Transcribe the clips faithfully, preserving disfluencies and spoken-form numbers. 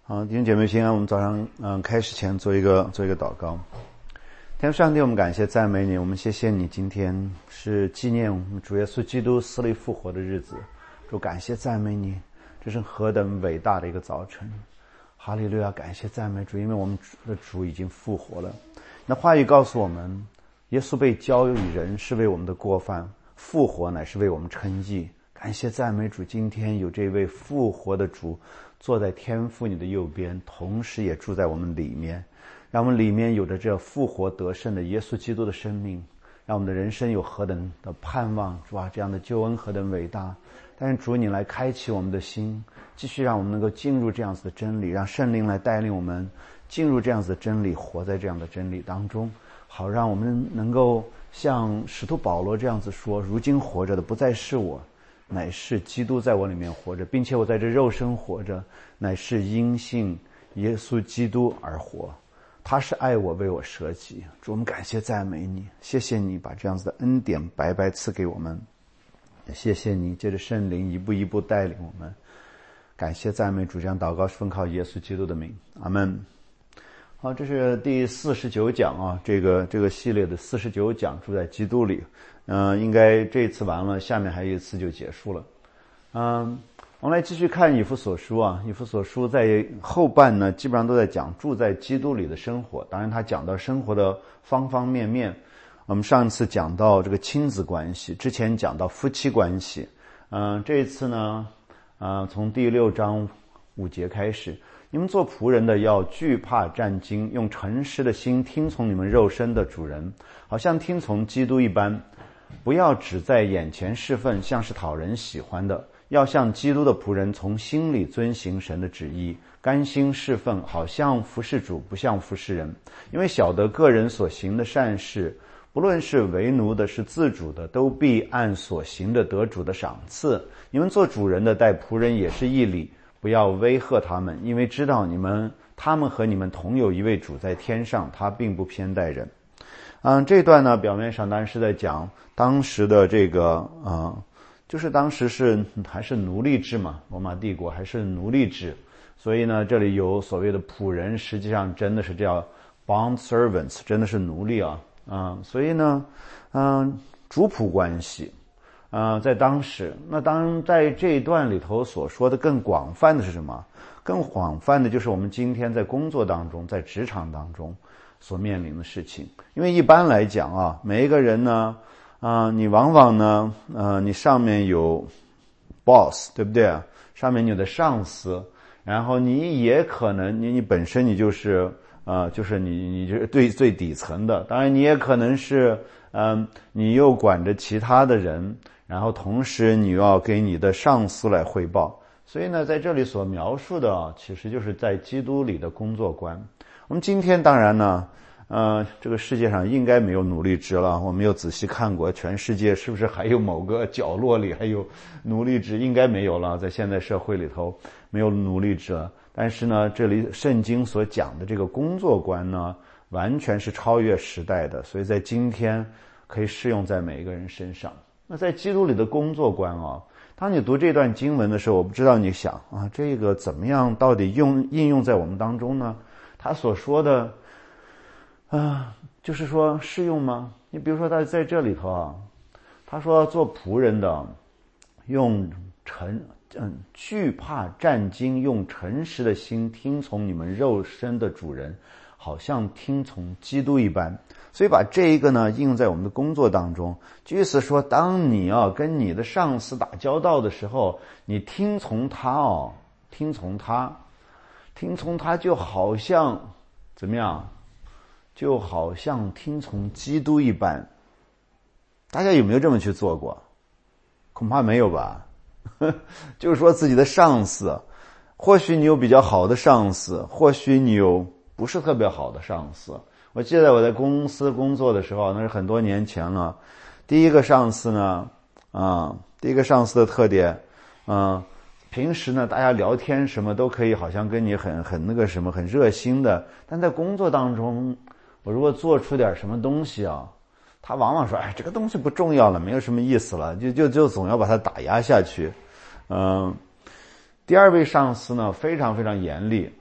好，弟兄姐妹平安。我们早上嗯开始前做一个做一个祷告。天父上帝，我们感谢赞美你，我们谢谢你，今天是纪念我们主耶稣基督死里复活的日子。主，感谢赞美你，这是何等伟大的一个早晨。哈利路亚，感谢赞美主，因为我们的主已经复活了。那话语告诉我们，耶稣被交与人是为我们的过犯，复活乃是为我们称义。感谢赞美主，今天有这位复活的主坐在天父你的右边，同时也住在我们里面，让我们里面有着这复活得胜的耶稣基督的生命，让我们的人生有何等的盼望。主啊，这样的救恩何等伟大。但是主，你来开启我们的心，继续让我们能够进入这样子的真理，让圣灵来带领我们进入这样子的真理，活在这样的真理当中，好让我们能够像使徒保罗这样子说，如今活着的不再是我，乃是基督在我里面活着，并且我在这肉身活着，乃是因信耶稣基督而活。他是爱我，为我舍己。主，我们感谢赞美你，谢谢你把这样子的恩典白白赐给我们，也谢谢你借着圣灵一步一步带领我们。感谢赞美主，这样祷告是奉靠耶稣基督的名，阿们。好，这是第四十九讲啊，这个这个系列的四十九讲，住在基督里。嗯、呃，应该这一次完了，下面还有一次就结束了。嗯、呃，我们来继续看以弗所书啊。以弗所书在后半呢，基本上都在讲住在基督里的生活。当然，他讲到生活的方方面面。我们上一次讲到这个亲子关系，之前讲到夫妻关系。嗯、呃，这一次呢，呃，从第六章五节开始。你们做仆人的要惧怕战兢，用诚实的心听从你们肉身的主人，好像听从基督一般。不要只在眼前侍奉，像是讨人喜欢的，要像基督的仆人，从心里遵行神的旨意，甘心侍奉，好像服侍主，不像服侍人。因为晓得个人所行的善事，不论是为奴的，是自主的，都必按所行的得主的赏赐。你们做主人的待仆人也是义理，不要威吓他们，因为知道你们他们和你们同有一位主在天上，他并不偏待人。嗯，这段呢，表面上当然是在讲当时的这个呃，就是当时是还是奴隶制嘛，罗马帝国还是奴隶制，所以呢，这里有所谓的仆人，实际上真的是叫 bond servants， 真的是奴隶啊，啊、呃，所以呢，嗯、呃，主仆关系。呃，在当时，那当在这一段里头所说的更广泛的是什么？更广泛的就是我们今天在工作当中，在职场当中所面临的事情。因为一般来讲啊，每一个人呢，啊、呃，你往往呢，呃，你上面有 boss， 对不对？上面有的上司，然后你也可能你你本身你就是呃，就是你你就是最最底层的，当然你也可能是嗯、呃，你又管着其他的人。然后同时你要给你的上司来汇报，所以呢，在这里所描述的啊，其实就是在基督里的工作观。我们今天当然呢，呃，这个世界上应该没有奴隶制了。我没有仔细看过全世界是不是还有某个角落里还有奴隶制，应该没有了，在现代社会里头没有奴隶制了。但是呢，这里圣经所讲的这个工作观呢，完全是超越时代的，所以在今天可以适用在每一个人身上。那在基督里的工作观啊，当你读这段经文的时候，我不知道你想啊，这个怎么样到底用应用在我们当中呢？他所说的啊，就是说适用吗？你比如说他在这里头啊，他说做仆人的用诚嗯惧怕战兢，用诚实的心听从你们肉身的主人，好像听从基督一般。所以把这一个呢应用在我们的工作当中，意思说，当你啊跟你的上司打交道的时候，你听从他哦，听从他，听从他就好像怎么样？就好像听从基督一般。大家有没有这么去做过？恐怕没有吧。就是说自己的上司，或许你有比较好的上司，或许你有不是特别好的上司。我记得我在公司工作的时候，那是很多年前了。第一个上司呢，啊，第一个上司的特点，啊，平时呢大家聊天什么都可以，好像跟你很很那个什么很热心的，但在工作当中，我如果做出点什么东西啊，他往往说，哎，这个东西不重要了，没有什么意思了，就就就总要把它打压下去。嗯，第二位上司呢非常非常严厉。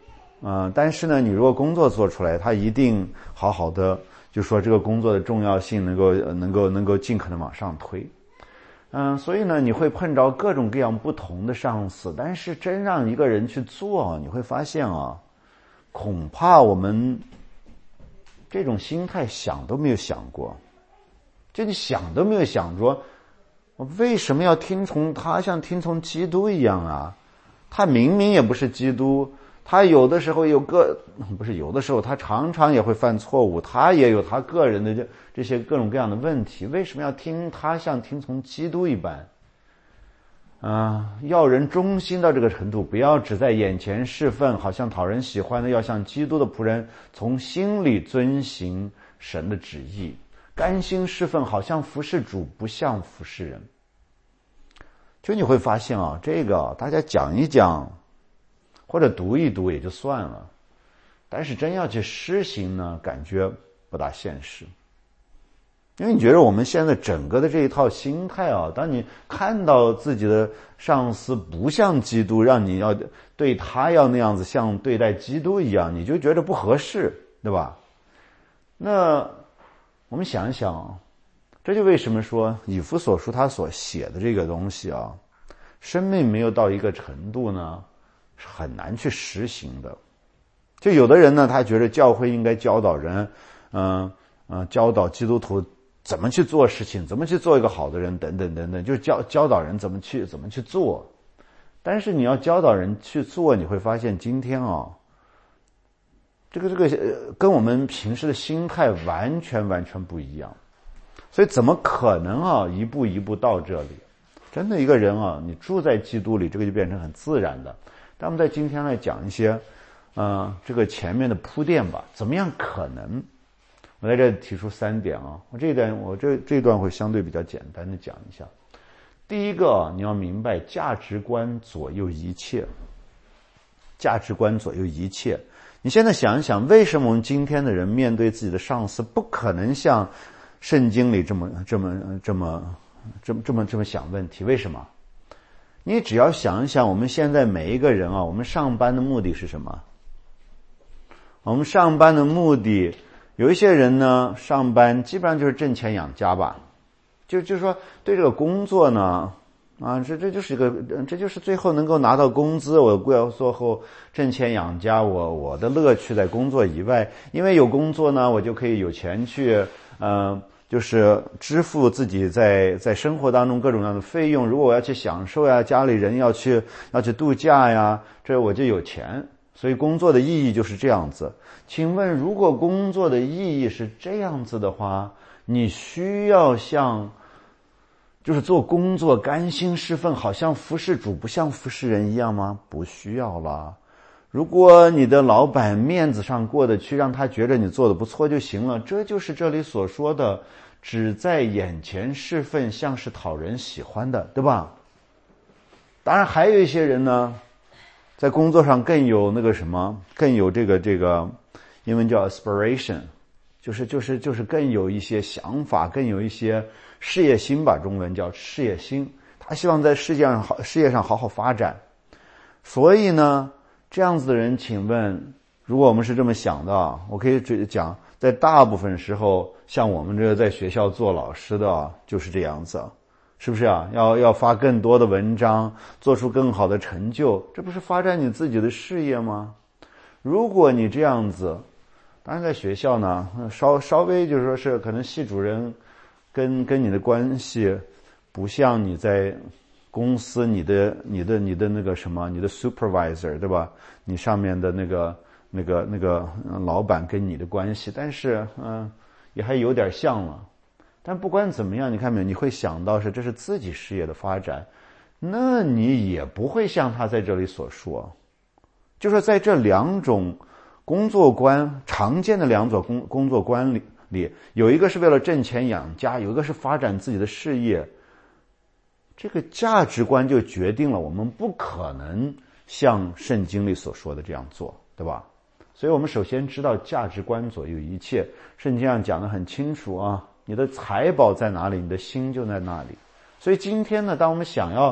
呃，但是呢，你如果工作做出来，他一定好好的，就说这个工作的重要性能够能够能够尽可能往上推。嗯、呃，所以呢，你会碰着各种各样不同的上司，但是真让一个人去做，你会发现啊，恐怕我们这种心态想都没有想过，就你想都没有想说，我为什么要听从他，像听从基督一样啊？他明明也不是基督，他有的时候有个不是有的时候，他常常也会犯错误，他也有他个人的这这些各种各样的问题，为什么要听他像听从基督一般？啊、呃，要人忠心到这个程度，不要只在眼前侍奉，好像讨人喜欢的，要像基督的仆人，从心里遵行神的旨意，甘心侍奉，好像服侍主，不像服侍人。就你会发现啊，这个大家讲一讲，或者读一读也就算了，但是真要去施行呢，感觉不大现实。因为你觉得我们现在整个的这一套心态啊，当你看到自己的上司不像基督，让你要对他要那样子像对待基督一样，你就觉得不合适，对吧？那我们想一想，这就为什么说以弗所书他所写的这个东西啊，生命没有到一个程度呢，是很难去实行的。就有的人呢，他觉得教会应该教导人，嗯、呃、嗯、呃，教导基督徒怎么去做事情，怎么去做一个好的人，等等等等，就是教教导人怎么去怎么去做。但是你要教导人去做，你会发现今天啊，这个这个呃，跟我们平时的心态完全完全不一样。所以怎么可能啊，一步一步到这里？真的一个人啊，你住在基督里，这个就变成很自然的。但我们在今天来讲一些，呃，这个前面的铺垫吧，怎么样可能？我在这提出三点啊，我这一段我这这一段会相对比较简单的讲一下。第一个，你要明白价值观左右一切，价值观左右一切。你现在想一想，为什么我们今天的人面对自己的上司，不可能像圣经里这么这么这么这么这么这么想问题？为什么？你只要想一想，我们现在每一个人啊，我们上班的目的是什么？我们上班的目的，有一些人呢，上班基本上就是挣钱养家吧，就就是说对这个工作呢，啊，这这就是一个，这就是最后能够拿到工资，我过最后挣钱养家，我我的乐趣在工作以外，因为有工作呢，我就可以有钱去，嗯、呃。就是支付自己在在生活当中各种各样的费用，如果我要去享受呀，家里人要去要去度假呀，这我就有钱。所以工作的意义就是这样子。请问，如果工作的意义是这样子的话，你需要像就是做工作甘心侍奉，好像服侍主不像服侍人一样吗？不需要啦。如果你的老板面子上过得去，让他觉得你做的不错就行了，这就是这里所说的只在眼前侍奉，像是讨人喜欢的，对吧？当然还有一些人呢，在工作上更有那个什么，更有这个这个英文叫 aspiration， 就是就是就是更有一些想法，更有一些事业心吧，中文叫事业心，他希望在世界上好事业上好好发展。所以呢，这样子的人，请问，如果我们是这么想的，我可以讲，在大部分时候，像我们这个在学校做老师的，就是这样子，是不是啊？要要发更多的文章，做出更好的成就，这不是发展你自己的事业吗？如果你这样子，当然在学校呢，稍稍微就是说是可能系主任跟跟你的关系，不像你在公司你的你的你的那个什么，你的 supervisor 对吧？你上面的那个那个那个老板跟你的关系，但是嗯、呃，也还有点像了。但不管怎么样，你看没有？你会想到是这是自己事业的发展，那你也不会像他在这里所说，就说在这两种工作观常见的两种工工作观里里，有一个是为了挣钱养家，有一个是发展自己的事业。这个价值观就决定了我们不可能像圣经里所说的这样做，对吧？所以我们首先知道价值观左右一切，圣经上讲得很清楚啊，你的财宝在哪里，你的心就在那里。所以今天呢，当我们想要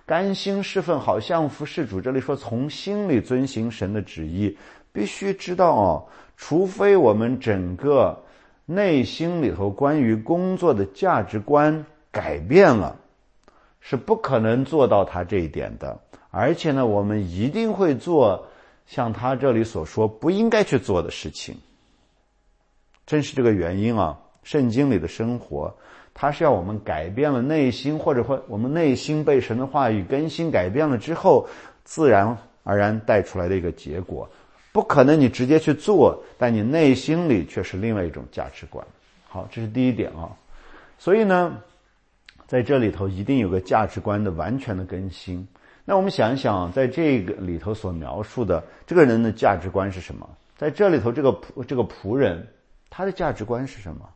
甘心侍奉，好像服侍主。这里说从心里遵行神的旨意，必须知道哦，除非我们整个内心里头关于工作的价值观改变了，是不可能做到他这一点的。而且呢，我们一定会做像他这里所说不应该去做的事情。正是这个原因啊，圣经里的生活它是要我们改变了内心，或者说我们内心被神的话语更新改变了之后，自然而然带出来的一个结果。不可能你直接去做，但你内心里却是另外一种价值观。好，这是第一点啊。所以呢，在这里头一定有个价值观的完全的更新。那我们想一想，在这个里头所描述的这个人的价值观是什么？在这里头这个仆这个仆人，他的价值观是什么？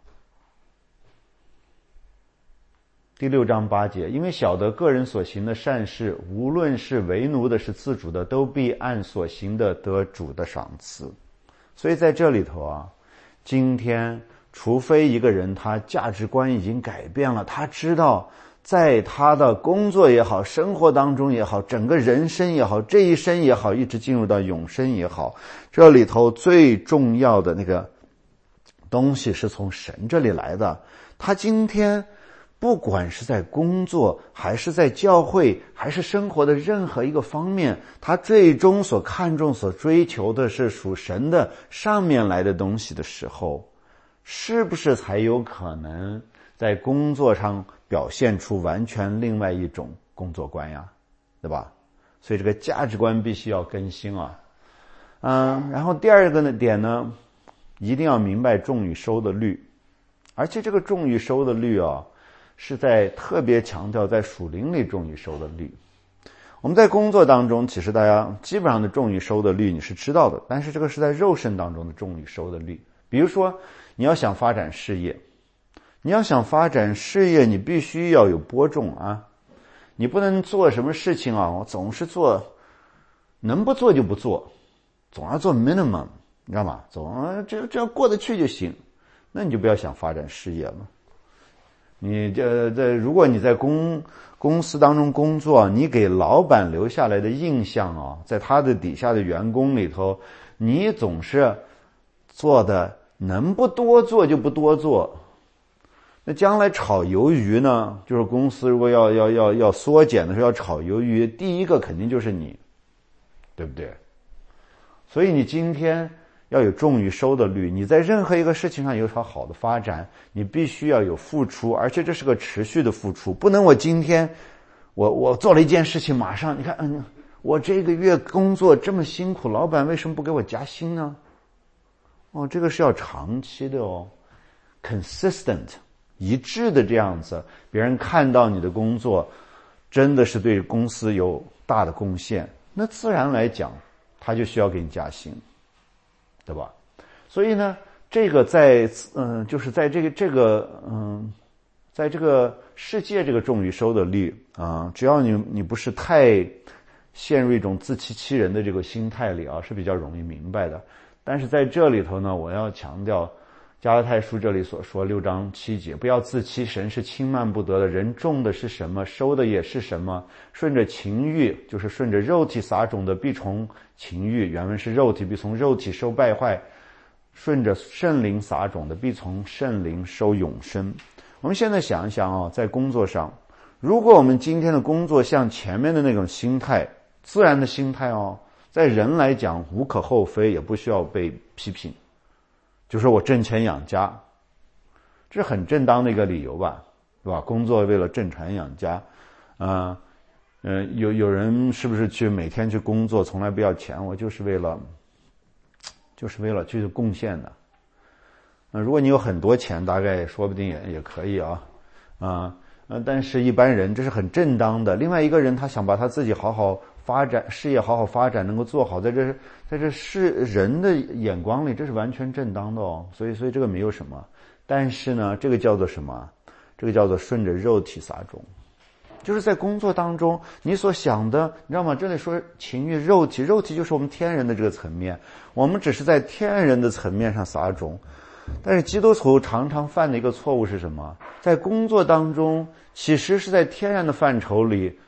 第六章八节，因为晓得个人所行的善事，无论是为奴的是自主的，都必按所行的得主的赏赐。所以在这里头啊，今天除非一个人他价值观已经改变了，他知道在他的工作也好，生活当中也好，整个人生也好，这一生也好，一直进入到永生也好，这里头最重要的那个东西是从神这里来的。他今天不管是在工作还是在教会还是生活的任何一个方面，他最终所看重所追求的是属神的上面来的东西的时候，是不是才有可能在工作上表现出完全另外一种工作观呀，对吧？所以这个价值观必须要更新啊。嗯，然后第二个呢点呢，一定要明白种与收的律，而且这个种与收的律啊，是在特别强调在属灵里种与收的律。我们在工作当中，其实大家基本上的种与收的律你是知道的，但是这个是在肉身当中的种与收的律。比如说你要想发展事业，你要想发展事业，你必须要有播种啊，你不能做什么事情啊，我总是做，能不做就不做，总要做 minimum， 你知道吗？总这这样过得去就行，那你就不要想发展事业了。你这这，如果你在公公司当中工作，你给老板留下来的印象啊，在他的底下的员工里头，你总是做的能不多做就不多做。那将来炒鱿鱼呢，就是公司如果要要要要缩减的时候要炒鱿鱼，第一个肯定就是你，对不对？所以你今天要有种与收的律，你在任何一个事情上有所好的发展，你必须要有付出，而且这是个持续的付出，不能我今天我我做了一件事情，马上你看，嗯，我这个月工作这么辛苦，老板为什么不给我加薪呢？哦，这个是要长期的哦 ，consistent 一致的这样子，别人看到你的工作真的是对公司有大的贡献，那自然来讲，他就需要给你加薪。对吧？所以呢，这个在嗯、呃，就是在这个这个嗯，在这个世界这个种与收的律啊、呃，只要你你不是太陷入一种自欺欺人的这个心态里啊，是比较容易明白的。但是在这里头呢，我要强调加拉太书这里所说六章七节，不要自欺，神是轻慢不得的，人种的是什么，收的也是什么。顺着情欲，就是顺着肉体撒种的，必从情欲，原文是肉体，必从肉体收败坏；顺着圣灵撒种的，必从圣灵收永生。我们现在想一想啊，在工作上，如果我们今天的工作像前面的那种心态，自然的心态哦，在人来讲无可厚非，也不需要被批评。就说我挣钱养家，这是很正当的一个理由吧，对吧？工作为了挣钱养家，啊、呃，呃，有有人是不是去每天去工作，从来不要钱，我就是为了，就是为了去贡献的。呃，如果你有很多钱，大概说不定也也可以啊，啊、呃，但是一般人这是很正当的。另外一个人他想把他自己好好发展，事业好好发展，能够做好，在这在这是人的眼光里，这是完全正当的哦。所以所以这个没有什么。但是呢，这个叫做什么？这个叫做顺着肉体撒种，就是在工作当中你所想的，你知道吗？这里说情欲肉体，肉体就是我们天然的这个层面，我们只是在天然的层面上撒种。但是基督徒常常犯的一个错误是什么？在工作当中，其实是在天然的范畴里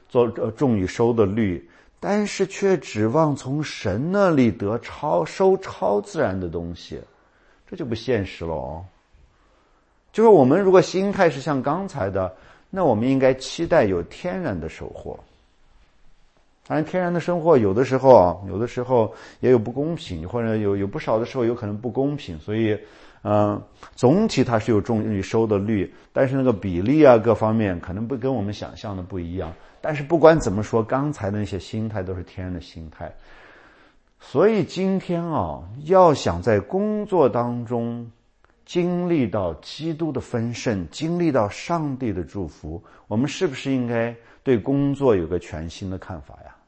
做种与收的律，但是却指望从神那里得超收超自然的东西，这就不现实了哦。就是我们如果心态是像刚才的，那我们应该期待有天然的收获。当然天然的收获有的时候啊，有的时候也有不公平，或者有有不少的时候有可能不公平，所以嗯、呃，总体它是有种与收的率，但是那个比例啊各方面可能不跟我们想象的不一样。但是不管怎么说，刚才的那些心态都是天然的心态。所以今天啊，要想在工作当中经历到基督的丰盛，经历到上帝的祝福，我们是不是应该对工作有个全新的看法呀？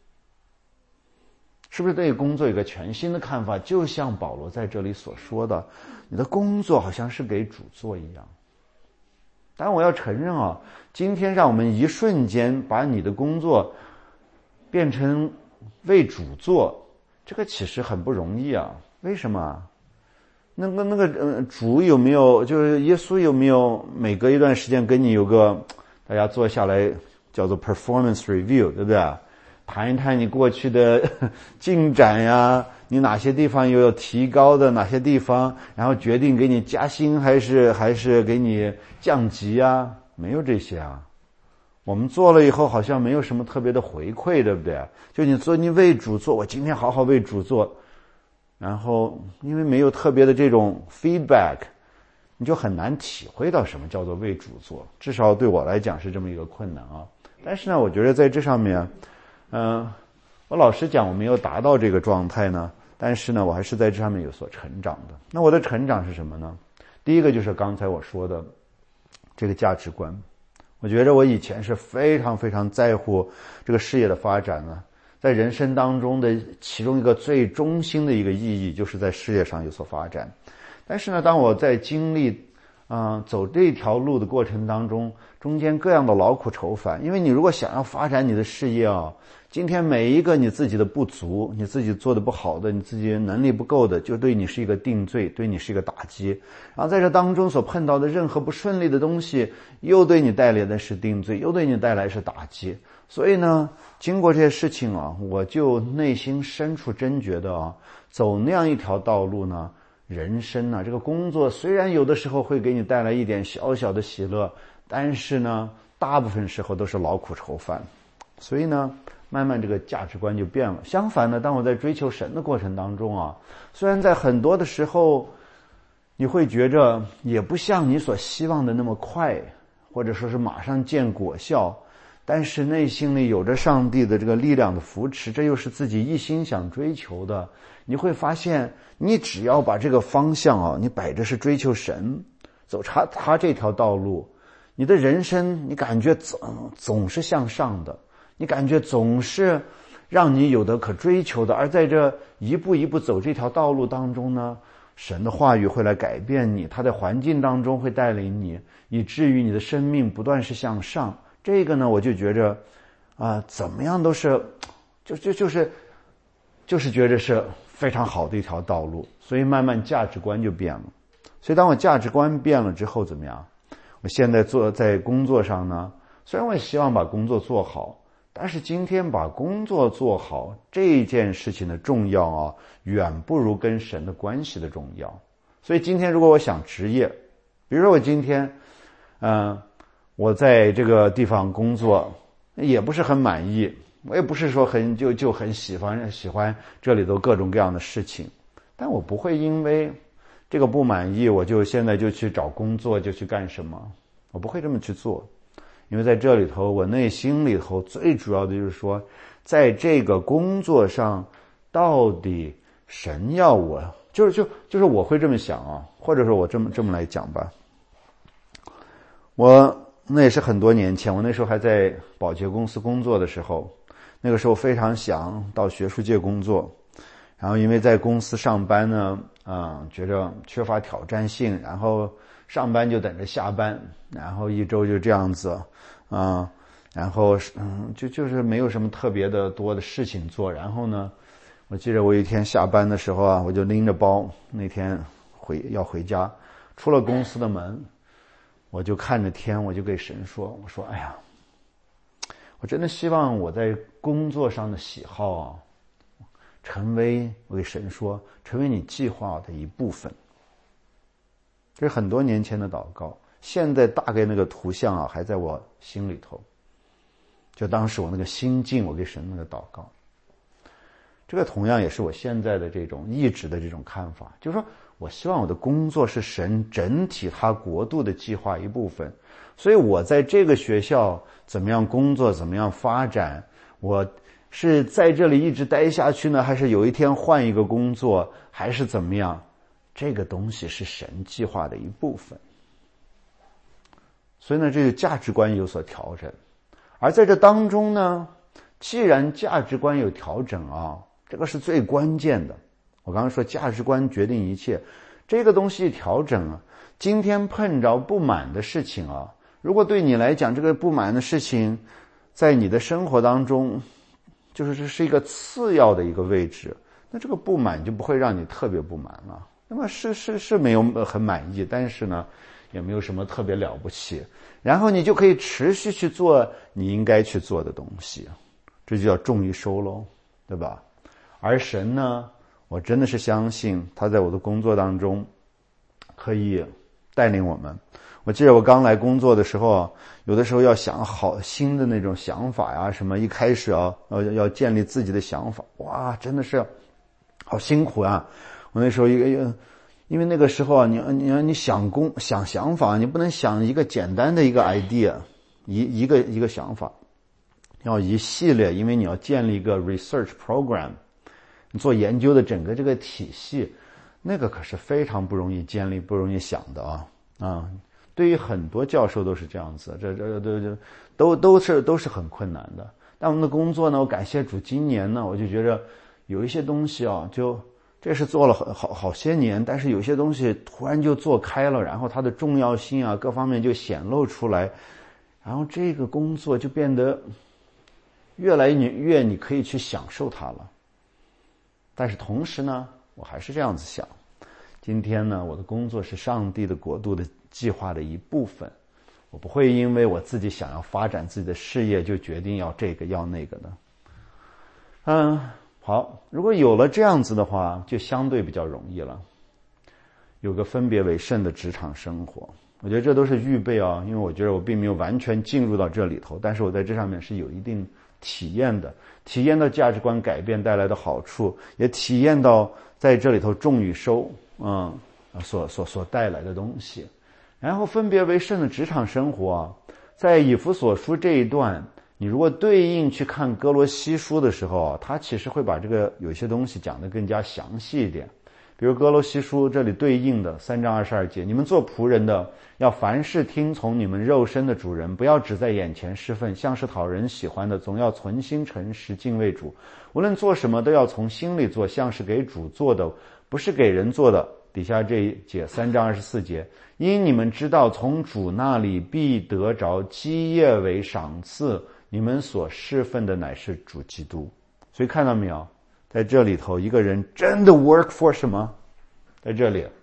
是不是对工作有个全新的看法？就像保罗在这里所说的，你的工作好像是给主做一样。当然我要承认啊，今天让我们一瞬间把你的工作变成为主做，这个其实很不容易啊。为什么？那个那个呃，主有没有，就是耶稣有没有每隔一段时间跟你有个大家坐下来叫做 performance review， 对不对？谈一谈你过去的进展呀，你哪些地方又有提高的，哪些地方，然后决定给你加薪还是还是给你降级啊？没有这些啊。我们做了以后好像没有什么特别的回馈，对不对？就你做，你为主做，我今天好好为主做，然后因为没有特别的这种 feedback， 你就很难体会到什么叫做为主做，至少对我来讲是这么一个困难啊。但是呢，我觉得在这上面嗯、呃，我老实讲我没有达到这个状态呢，但是呢我还是在这上面有所成长的。那我的成长是什么呢？第一个就是刚才我说的这个价值观。我觉得我以前是非常非常在乎这个事业的发展呢，在人生当中的其中一个最中心的一个意义就是在事业上有所发展。但是呢，当我在经历嗯、呃，走这条路的过程当中，中间各样的劳苦愁烦，因为你如果想要发展你的事业啊，今天每一个你自己的不足，你自己做的不好的，你自己能力不够的，就对你是一个定罪，对你是一个打击。然后在这当中所碰到的任何不顺利的东西，又对你带来的是定罪，又对你带来是打击。所以呢，经过这些事情啊，我就内心深处真觉得啊，走那样一条道路呢，人生啊，这个工作虽然有的时候会给你带来一点小小的喜乐，但是呢，大部分时候都是劳苦愁烦。所以呢，慢慢这个价值观就变了。相反呢，当我在追求神的过程当中啊，虽然在很多的时候你会觉着也不像你所希望的那么快，或者说是马上见果效，但是内心里有着上帝的这个力量的扶持，这又是自己一心想追求的。你会发现，你只要把这个方向啊，你摆着是追求神，走他他这条道路，你的人生你感觉总总是向上的，你感觉总是让你有的可追求的。而在这一步一步走这条道路当中呢，神的话语会来改变你，他在环境当中会带领你，以至于你的生命不断是向上。这个呢，我就觉着啊、呃，怎么样都是就就就是就是觉着是非常好的一条道路。所以慢慢价值观就变了。所以当我价值观变了之后怎么样，我现在做在工作上呢，虽然我也希望把工作做好，但是今天把工作做好这件事情的重要啊，远不如跟神的关系的重要。所以今天如果我想职业，比如说我今天嗯、呃，我在这个地方工作也不是很满意，我也不是说很就就很喜欢喜欢这里头各种各样的事情，但我不会因为这个不满意我就现在就去找工作就去干什么，我不会这么去做。因为在这里头我内心里头最主要的就是说，在这个工作上到底神要我就是就就是我会这么想啊，或者说我这么这么来讲吧。我那也是很多年前，我那时候还在保洁公司工作的时候，那个时候非常想到学术界工作，然后因为在公司上班呢嗯，觉着缺乏挑战性，然后上班就等着下班，然后一周就这样子嗯，然后嗯就就是没有什么特别的多的事情做。然后呢，我记得我一天下班的时候啊，我就拎着包，那天回要回家，出了公司的门，我就看着天，我就给神说，我说哎呀， 我真的希望我在工作上的喜好啊，成为，我给神说，成为你计划的一部分。这是很多年前的祷告，现在大概那个图像啊还在我心里头。就当时我那个心境，我给神那个祷告。这个同样也是我现在的这种一直的这种看法，就是说我希望我的工作是神整体他国度的计划一部分。所以我在这个学校怎么样工作，怎么样发展，我是在这里一直待下去呢，还是有一天换一个工作，还是怎么样，这个东西是神计划的一部分。所以呢，这个价值观有所调整。而在这当中呢，既然价值观有调整啊，这个是最关键的。我刚刚说价值观决定一切，这个东西调整啊，今天碰着不满的事情啊，如果对你来讲这个不满的事情在你的生活当中就是这是一个次要的一个位置，那这个不满就不会让你特别不满了。那么是是是没有很满意，但是呢也没有什么特别了不起，然后你就可以持续去做你应该去做的东西，这就叫种一收咯，对吧？而神呢，我真的是相信他在我的工作当中可以带领我们。我记得我刚来工作的时候，有的时候要想好新的那种想法呀，什么一开始啊要要建立自己的想法，哇，真的是好辛苦啊！我那时候一个因为那个时候啊，你你你想工想想法，你不能想一个简单的一个 idea， 一一个一个想法，要一系列，因为你要建立一个 research program， 你做研究的整个这个体系，那个可是非常不容易建立，不容易想的啊啊！对于很多教授都是这样子，这这这这都都是都是很困难的。但我们的工作呢，我感谢主，今年呢，我就觉得有一些东西啊，就这是做了好好好些年，但是有些东西突然就做开了，然后它的重要性啊，各方面就显露出来，然后这个工作就变得越来越你可以去享受它了。但是同时呢，我还是这样子想，今天呢，我的工作是上帝的国度的计划的一部分，我不会因为我自己想要发展自己的事业就决定要这个要那个的。嗯，好，如果有了这样子的话，就相对比较容易了，有个分别为圣的职场生活。我觉得这都是预备啊，因为我觉得我并没有完全进入到这里头，但是我在这上面是有一定体验的，体验到价值观改变带来的好处，也体验到在这里头种与收，嗯，所所所带来的东西。然后分别为圣的职场生活啊，在以弗所书这一段，你如果对应去看哥罗西书的时候，他其实会把这个有些东西讲得更加详细一点。比如哥罗西书这里对应的三章二十二节，你们做仆人的要凡事听从你们肉身的主人，不要只在眼前侍奉，像是讨人喜欢的，总要存心诚实敬畏主。无论做什么都要从心里做，像是给主做的，不是给人做的。底下这一节三章二十四节，因你们知道从主那里必得着基业为赏赐，你们所侍奉的乃是主基督。所以看到没有，在这里头一个人真的 work for 什么，在这里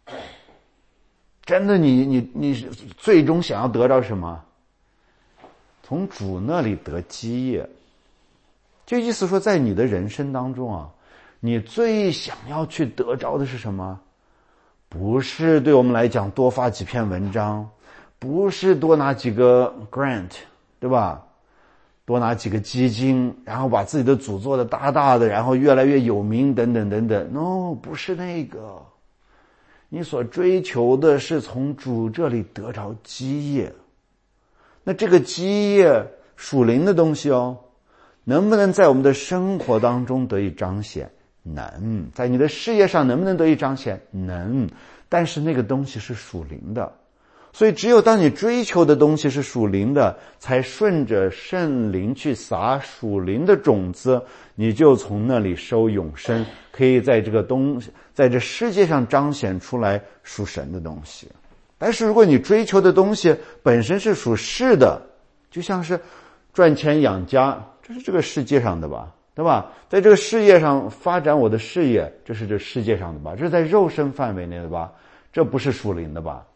真的你你你最终想要得到什么，从主那里得基业。就意思说在你的人生当中啊，你最想要去得着的是什么？不是对我们来讲多发几篇文章，不是多拿几个 grant， 对吧？多拿几个基金，然后把自己的组做的大大的，然后越来越有名等等等等。No， 不是那个。你所追求的是从主这里得着基业。那这个基业属灵的东西哦，能不能在我们的生活当中得以彰显？能。在你的事业上能不能得以彰显？能。但是那个东西是属灵的，所以只有当你追求的东西是属灵的，才顺着圣灵去撒属灵的种子，你就从那里收永生，可以在这个东西在这世界上彰显出来属神的东西。但是如果你追求的东西本身是属世的，就像是赚钱养家，这是这个世界上的吧，对吧？在这个事业上发展我的事业，这是这世界上的吧，这是在肉身范围内的吧，这不是属灵的吧。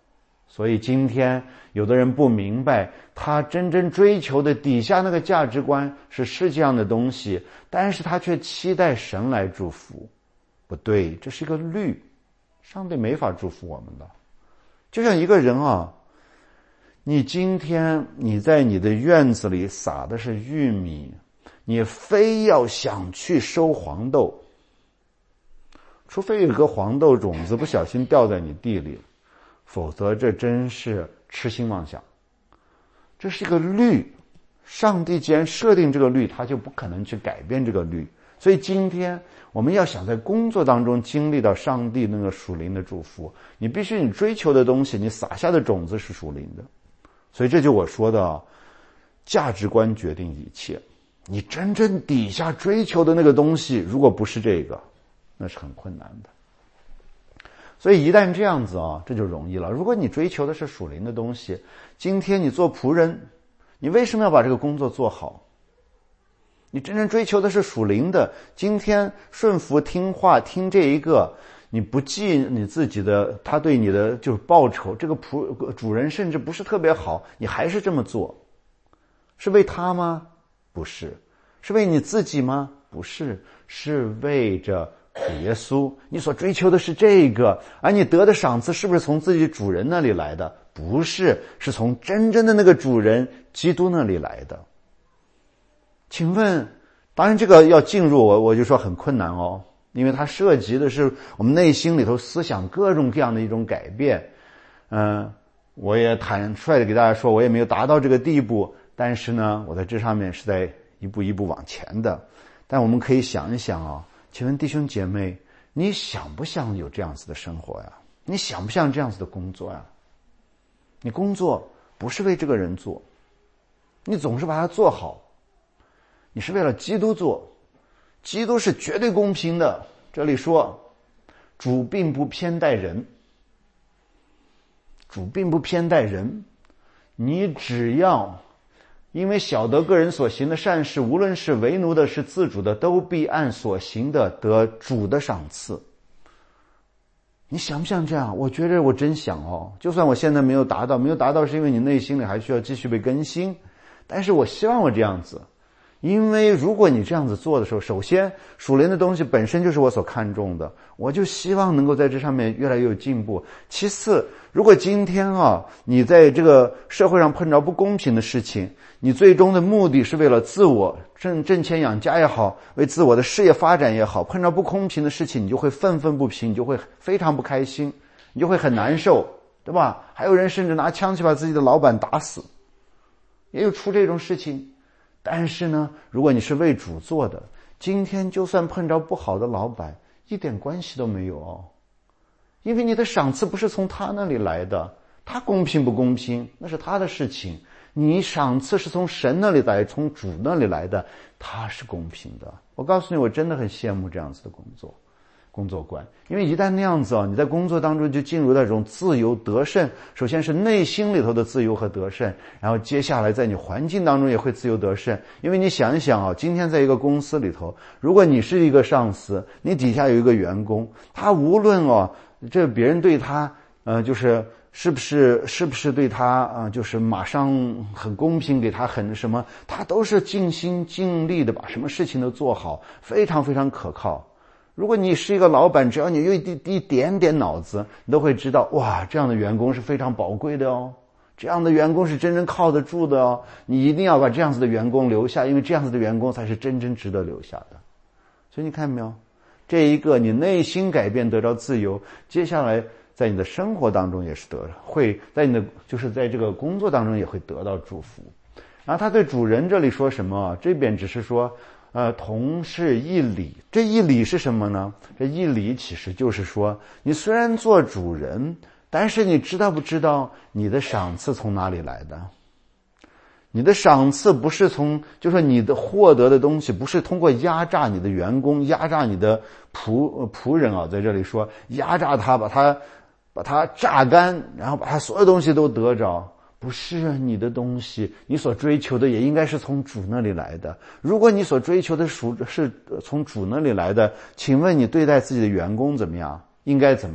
所以今天有的人不明白，他真正追求的底下那个价值观是世界上的东西，但是他却期待神来祝福。不对，这是一个律，上帝没法祝福我们的。就像一个人啊，你今天你在你的院子里撒的是玉米，你非要想去收黄豆，除非有一个黄豆种子不小心掉在你地里，否则这真是痴心妄想。这是一个律，上帝既然设定这个律，他就不可能去改变这个律。所以今天我们要想在工作当中经历到上帝那个属灵的祝福，你必须你追求的东西，你撒下的种子是属灵的。所以这就我说的，价值观决定一切。你真正底下追求的那个东西，如果不是这个，那是很困难的。所以一旦这样子啊，这就容易了。如果你追求的是属灵的东西，今天你做仆人，你为什么要把这个工作做好？你真正追求的是属灵的，今天顺服听话听这一个，你不计你自己的他对你的就是报酬，这个仆主人甚至不是特别好，你还是这么做，是为他吗？不是。是为你自己吗？不是，是为着主耶稣。你所追求的是这个，而你得的赏赐是不是从自己主人那里来的？不是，是从真正的那个主人基督那里来的。请问，当然这个要进入我我就说很困难哦，因为它涉及的是我们内心里头思想各种各样的一种改变。嗯、呃，我也坦率的给大家说，我也没有达到这个地步，但是呢，我在这上面是在一步一步往前的。但我们可以想一想啊，请问弟兄姐妹，你想不想有这样子的生活呀？你想不想这样子的工作呀？你工作不是为这个人做，你总是把它做好，你是为了基督做。基督是绝对公平的，这里说主并不偏待人，主并不偏待人，你只要因为晓得个人所行的善事，无论是为奴的是自主的，都必按所行的得主的赏赐。你想不想这样？我觉得我真想哦，就算我现在没有达到，没有达到是因为你内心里还需要继续被更新，但是我希望我这样子。因为如果你这样子做的时候，首先属灵的东西本身就是我所看重的，我就希望能够在这上面越来越有进步。其次，如果今天啊你在这个社会上碰着不公平的事情，你最终的目的是为了自我挣挣钱养家也好，为自我的事业发展也好，碰着不公平的事情，你就会愤愤不平，你就会非常不开心，你就会很难受，对吧？还有人甚至拿枪去把自己的老板打死，也有出这种事情。但是呢，如果你是为主做的，今天就算碰着不好的老板，一点关系都没有哦。因为你的赏赐不是从他那里来的，他公平不公平，那是他的事情。你赏赐是从神那里来，从主那里来的，他是公平的。我告诉你，我真的很羡慕这样子的工作。工作观，因为一旦那样子啊，你在工作当中就进入到这种自由得胜，首先是内心里头的自由和得胜，然后接下来在你环境当中也会自由得胜。因为你想一想啊，今天在一个公司里头，如果你是一个上司，你底下有一个员工，他无论哦，这别人对他呃就是是不是是不是对他啊、呃、就是马上很公平，给他很什么，他都是尽心尽力的把什么事情都做好，非常非常可靠。如果你是一个老板，只要你有一一点点脑子，你都会知道，哇，这样的员工是非常宝贵的哦，这样的员工是真正靠得住的哦，你一定要把这样子的员工留下，因为这样子的员工才是真正值得留下的。所以你看没有，这一个你内心改变得到自由，接下来在你的生活当中也是得，会在你的就是在这个工作当中也会得到祝福。然后他对主人这里说什么？这边只是说呃，同是一理。这一理是什么呢？这一理其实就是说，你虽然做主人，但是你知道不知道你的赏赐从哪里来的？你的赏赐不是从，就是说你的获得的东西不是通过压榨你的员工，压榨你的仆仆人啊，在这里说压榨他，把他把他榨干，然后把他所有东西都得着。不是你的东西，你所追求的也应该是从主那里来的。如果你所追求的属是从主那里来的，请问你对待自己的员工怎么样？应该怎么样？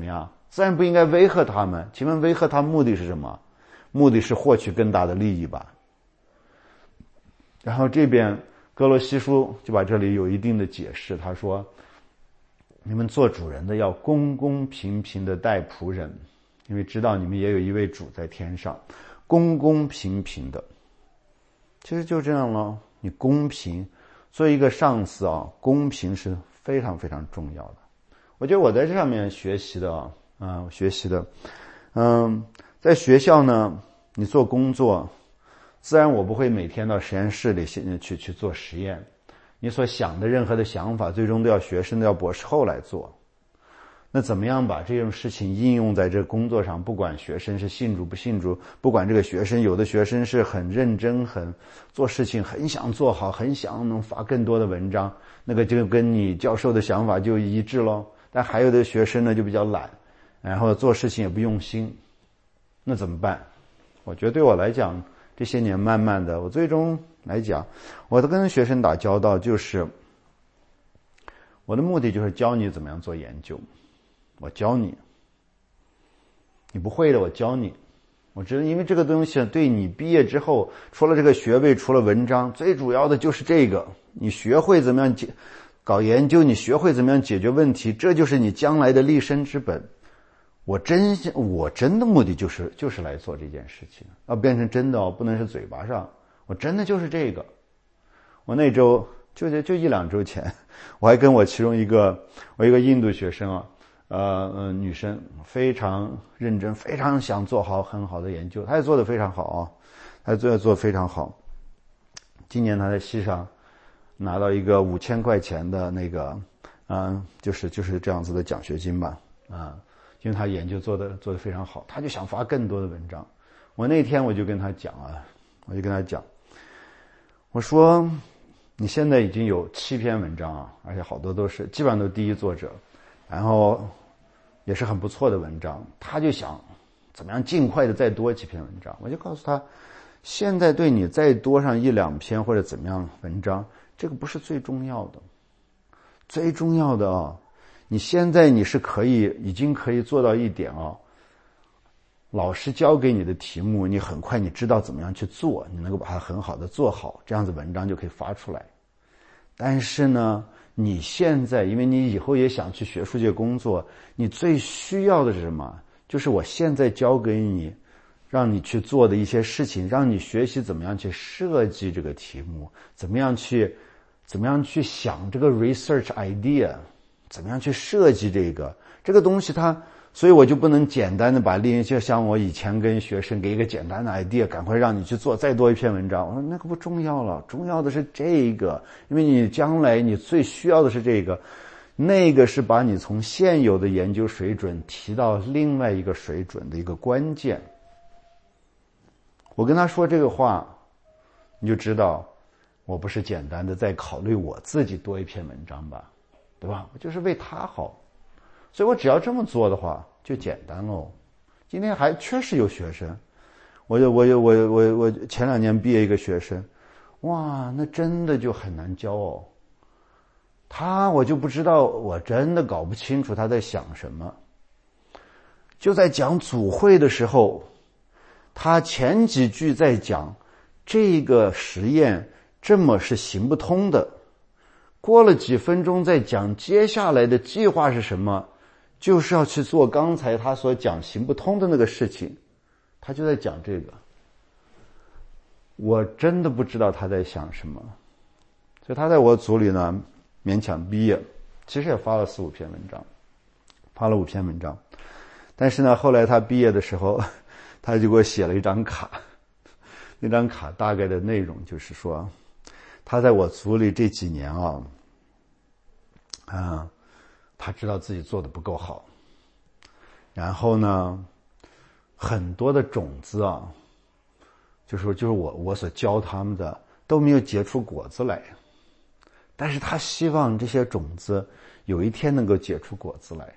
自然不应该威吓他们。请问威吓他目的是什么？目的是获取更大的利益吧。然后这边哥罗西书就把这里有一定的解释，他说你们做主人的要公公平平的待仆人，因为知道你们也有一位主在天上。公公平平的，其实就这样了。你公平，作为一个上司啊，公平是非常非常重要的。我觉得我在这上面学习的啊，嗯，学习的，嗯，在学校呢，你做工作，自然我不会每天到实验室里去去去做实验。你所想的任何的想法，最终都要学生都要博士后来做。那怎么样把这种事情应用在这工作上？不管学生是信主不信主，不管这个学生，有的学生是很认真，很做事情，很想做好，很想能发更多的文章，那个就跟你教授的想法就一致咯。但还有的学生呢就比较懒，然后做事情也不用心，那怎么办？我觉得对我来讲，这些年慢慢的，我最终来讲，我的跟学生打交道，就是我的目的就是教你怎么样做研究。我教你，你不会的我教你。我觉得因为这个东西对你毕业之后，除了这个学位，除了文章，最主要的就是这个，你学会怎么样解搞研究，你学会怎么样解决问题，这就是你将来的立身之本。我真我真的目的就是就是来做这件事情，要变成真的哦，不能是嘴巴上。我真的就是这个。我那周就就一两周前，我还跟我其中一个我一个印度学生啊，呃呃女生，非常认真，非常想做好很好的研究，她也做得非常好啊，她做做得非常好。今年她在系上拿到一个五千块钱的那个，嗯、呃，就是就是这样子的奖学金吧，啊、呃，因为她研究做得做得非常好，她就想发更多的文章。我那天我就跟她讲啊，我就跟她讲，我说你现在已经有七篇文章啊，而且好多都是基本上都是第一作者，然后也是很不错的文章。他就想怎么样尽快的再多几篇文章。我就告诉他，现在对你再多上一两篇或者怎么样文章，这个不是最重要的。最重要的啊，你现在你是可以已经可以做到一点啊，老师教给你的题目，你很快你知道怎么样去做，你能够把它很好的做好，这样子文章就可以发出来。但是呢，你现在因为你以后也想去学术界工作，你最需要的是什么？就是我现在教给你让你去做的一些事情，让你学习怎么样去设计这个题目，怎么样去怎么样去想这个 research idea， 怎么样去设计这个这个东西它，所以我就不能简单的把另一些像我以前跟学生给一个简单的 idea， 赶快让你去做再多一篇文章。我说那个不重要了，重要的是这个，因为你将来你最需要的是这个，那个是把你从现有的研究水准提到另外一个水准的一个关键。我跟他说这个话，你就知道我不是简单的在考虑我自己多一篇文章吧，对吧？我就是为他好。所以我只要这么做的话就简单喽。今天还确实有学生，我就我我我我前两年毕业一个学生，哇，那真的就很难教哦。他我就不知道，我真的搞不清楚他在想什么。就在讲组会的时候，他前几句在讲这个实验这么是行不通的，过了几分钟在讲接下来的计划是什么，就是要去做刚才他所讲行不通的那个事情，他就在讲这个。我真的不知道他在想什么，所以他在我组里呢勉强毕业，其实也发了四五篇文章，发了五篇文章。但是呢，后来他毕业的时候，他就给我写了一张卡，那张卡大概的内容就是说，他在我组里这几年啊，啊，他知道自己做的不够好，然后呢，很多的种子啊，就是就是我我所教他们的都没有结出果子来，但是他希望这些种子有一天能够结出果子来，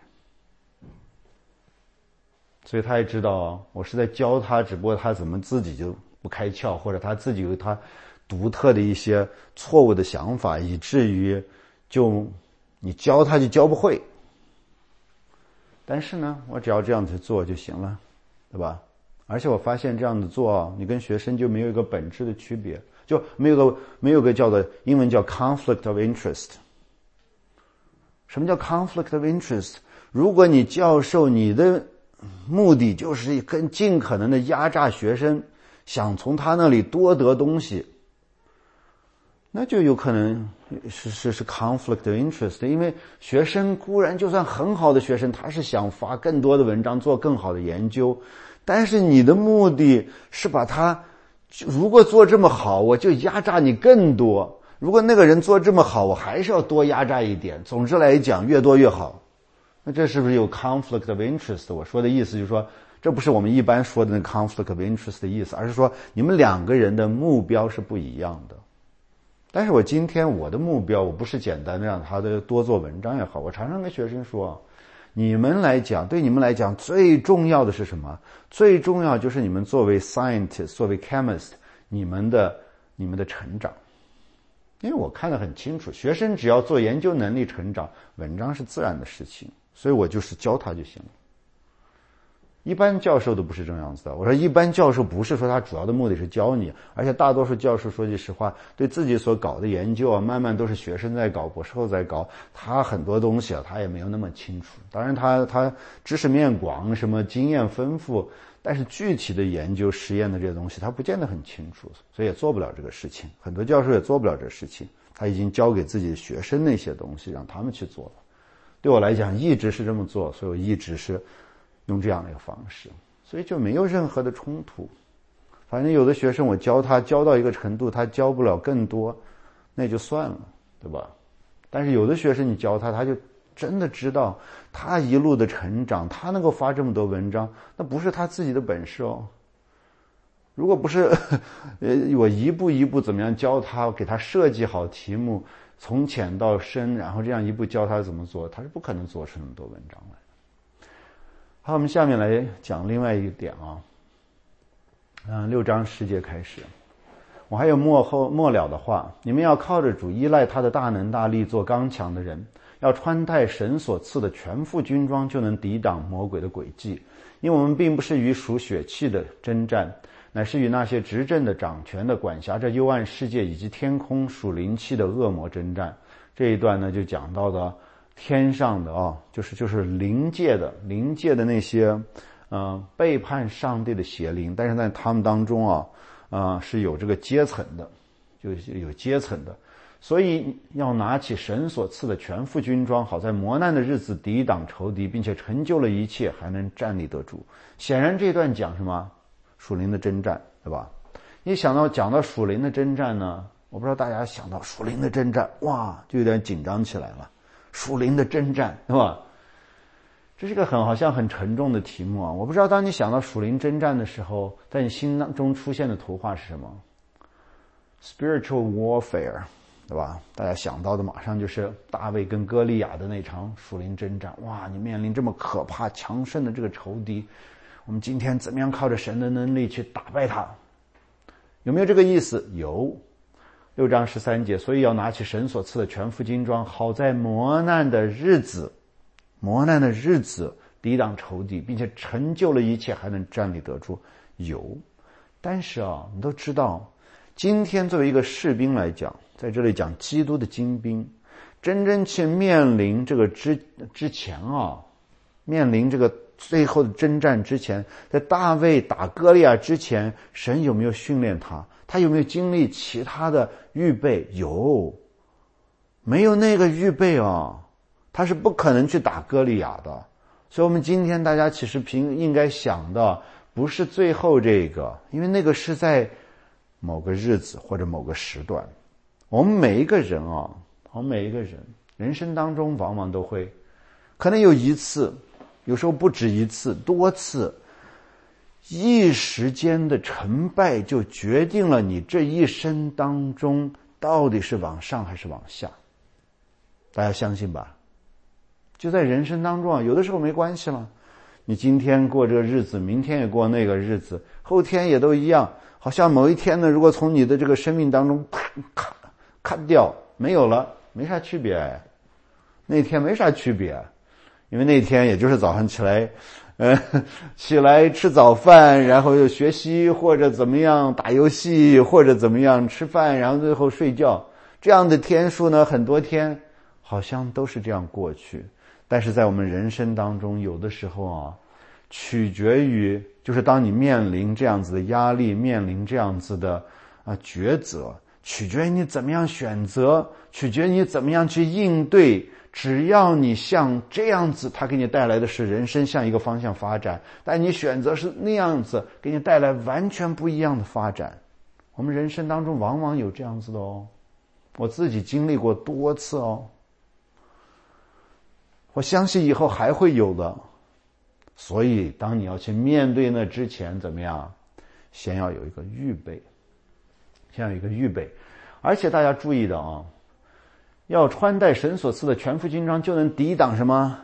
所以他也知道我是在教他，只不过他怎么自己就不开窍，或者他自己有他独特的一些错误的想法，以至于就你教他就教不会。 但是呢，我只要这样子做就行了，对吧？而且我发现这样子做，你跟学生就没有一个本质的区别，就没有个没有个叫做英文叫 conflict of interest。什么叫 conflict of interest？ 如果你教授你的目的就是跟尽可能的压榨学生，想从他那里多得东西，那就有可能是是是 conflict of interest。因为学生固然就算很好的学生，他是想发更多的文章，做更好的研究，但是你的目的是把他，如果做这么好，我就压榨你更多；如果那个人做这么好，我还是要多压榨一点。总之来讲，越多越好。那这是不是有 conflict of interest？ 我说的意思就是说，这不是我们一般说的那个 conflict of interest 的意思，而是说你们两个人的目标是不一样的。但是我今天我的目标，我不是简单的让他的多做文章也好，我常常跟学生说，你们来讲，对你们来讲最重要的是什么？最重要就是你们作为 scientist， 作为 chemist， 你们的你们的成长。因为我看得很清楚，学生只要做研究能力成长，文章是自然的事情，所以我就是教他就行了。一般教授都不是这样子的。我说一般教授不是说他主要的目的是教你，而且大多数教授说句实话，对自己所搞的研究啊，慢慢都是学生在搞，博士后在搞，他很多东西啊，他也没有那么清楚。当然他他知识面广，什么经验丰富，但是具体的研究实验的这些东西，他不见得很清楚，所以也做不了这个事情。很多教授也做不了这个事情，他已经交给自己的学生那些东西，让他们去做了。对我来讲，一直是这么做，所以我一直是用这样的一个方式，所以就没有任何的冲突。反正有的学生我教他教到一个程度，他教不了更多，那就算了，对吧？但是有的学生你教他，他就真的知道他一路的成长，他能够发这么多文章，那不是他自己的本事哦。如果不是呃我一步一步怎么样教他，给他设计好题目，从浅到深，然后这样一步教他怎么做，他是不可能做出那么多文章来。好，我们下面来讲另外一点啊，嗯，六章十节开始，我还有末后末了的话，你们要靠着主，依赖他的大能大力，做刚强的人，要穿戴神所赐的全副军装，就能抵挡魔鬼的诡计。因为我们并不是与属血气的征战，乃是与那些执政的、掌权的、管辖着幽暗世界以及天空属灵气的恶魔征战。这一段呢，就讲到的天上的啊，就是就是灵界的灵界的那些呃背叛上帝的邪灵，但是在他们当中啊啊、呃、是有这个阶层的，就是有阶层的，所以要拿起神所赐的全副军装，好在磨难的日子抵挡仇敌，并且成就了一切，还能站立得住。显然这段讲什么？属灵的征战，对吧？一想到讲到属灵的征战呢，我不知道大家想到属灵的征战，哇，就有点紧张起来了。属灵的征战，对吧？这是个很好像很沉重的题目啊！我不知道当你想到属灵征战的时候，在你心当中出现的图画是什么 ？Spiritual warfare， 对吧？大家想到的马上就是大卫跟歌利亚的那场属灵征战。哇，你面临这么可怕强盛的这个仇敌，我们今天怎么样靠着神的能力去打败他？有没有这个意思？有。六章十三节，所以要拿起神所赐的全副军装，好在磨难的日子，磨难的日子抵挡仇敌，并且成就了一切，还能站立得住。有，但是啊，你都知道，今天作为一个士兵来讲，在这里讲基督的精兵，真正去面临这个之之前啊，面临这个最后的征战之前，在大卫打歌利亚之前，神有没有训练他？他有没有经历其他的预备？有。没有那个预备啊，他是不可能去打歌利亚的。所以我们今天大家其实平应该想的不是最后这个，因为那个是在某个日子或者某个时段。我们每一个人啊，我们每一个人人生当中往往都会可能有一次，有时候不止一次，多次，一时间的成败就决定了你这一生当中到底是往上还是往下。大家相信吧？就在人生当中啊，有的时候没关系了，你今天过这个日子，明天也过那个日子，后天也都一样。好像某一天呢，如果从你的这个生命当中咔咔掉没有了，没啥区别，那天没啥区别。 因为那天也就是早上起来呃，起来吃早饭，然后又学习或者怎么样打游戏或者怎么样吃饭，然后最后睡觉，这样的天数呢，很多天好像都是这样过去。但是在我们人生当中，有的时候啊，取决于就是当你面临这样子的压力，面临这样子的啊抉择，取决于你怎么样选择，取决于你怎么样去应对。只要你像这样子，它给你带来的是人生向一个方向发展，但你选择是那样子，给你带来完全不一样的发展。我们人生当中往往有这样子的哦，我自己经历过多次哦，我相信以后还会有的。所以当你要去面对那之前怎么样，先要有一个预备，先要有一个预备。而且大家注意的啊，要穿戴神所赐的全副军装，就能抵挡什么？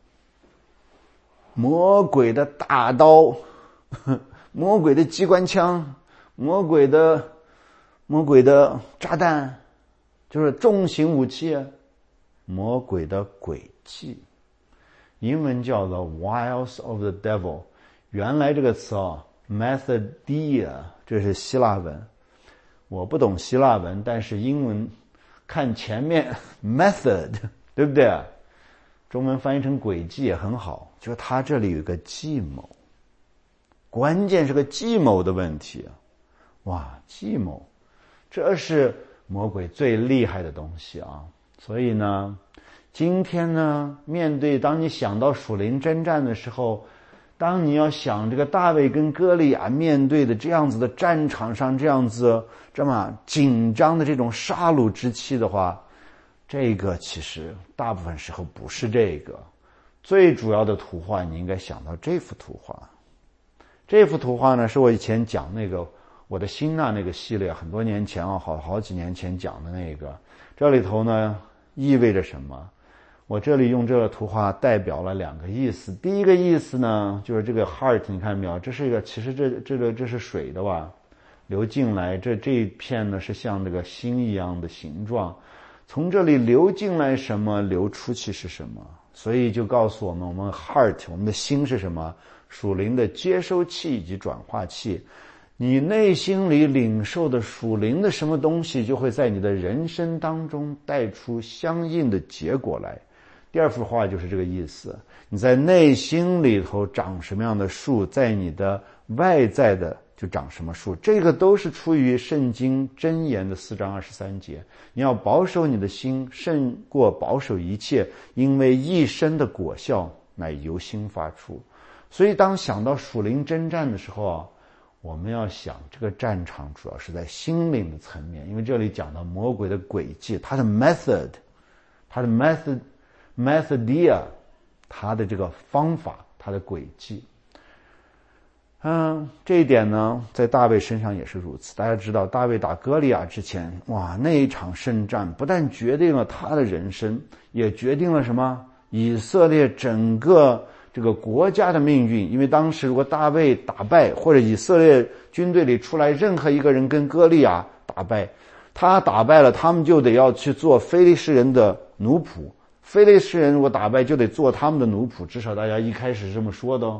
魔鬼的大刀，魔鬼的机关枪，魔鬼的魔鬼的炸弹，就是重型武器，魔鬼的诡计，英文叫做 wiles of the devil。 原来这个词啊 methodia， 这是希腊文，我不懂希腊文，但是英文看前面 method， 对不对？中文翻译成诡计也很好，就是它这里有一个计谋，关键是个计谋的问题。哇，计谋，这是魔鬼最厉害的东西啊！所以呢，今天呢，面对当你想到属灵征战的时候，当你要想这个大卫跟歌利亚面对的这样子的战场上这样子这么紧张的这种杀戮之气的话，这个其实大部分时候不是这个最主要的图画，你应该想到这幅图画。这幅图画呢，是我以前讲那个我的辛纳那个系列，很多年前啊，好好几年前讲的那个。这里头呢意味着什么？我这里用这个图画代表了两个意思。第一个意思呢，就是这个 heart， 你看没有？这是一个，其实这这个这是水的吧，流进来，这这一片呢是像这个心一样的形状。从这里流进来什么，流出去是什么？所以就告诉我们，我们 heart， 我们的心是什么？属灵的接收器以及转化器。你内心里领受的属灵的什么东西，就会在你的人生当中带出相应的结果来。第二幅画就是这个意思，你在内心里头长什么样的树，在你的外在的就长什么树。这个都是出于圣经箴言的四章二十三节，你要保守你的心胜过保守一切，因为一生的果效乃由心发出。所以当想到属灵征战的时候啊，我们要想这个战场主要是在心灵的层面，因为这里讲到魔鬼的诡计，他的 method， 他的 method methodia， 他的这个方法，他的诡计。嗯，这一点呢，在大卫身上也是如此。大家知道，大卫打歌利亚之前，哇，那一场胜战不但决定了他的人生，也决定了什么？以色列整个这个国家的命运。因为当时如果大卫打败，或者以色列军队里出来任何一个人跟歌利亚打败，他打败了，他们就得要去做非利士人的奴仆。非利士人如果打败，就得做他们的奴仆，至少大家一开始是这么说的哦。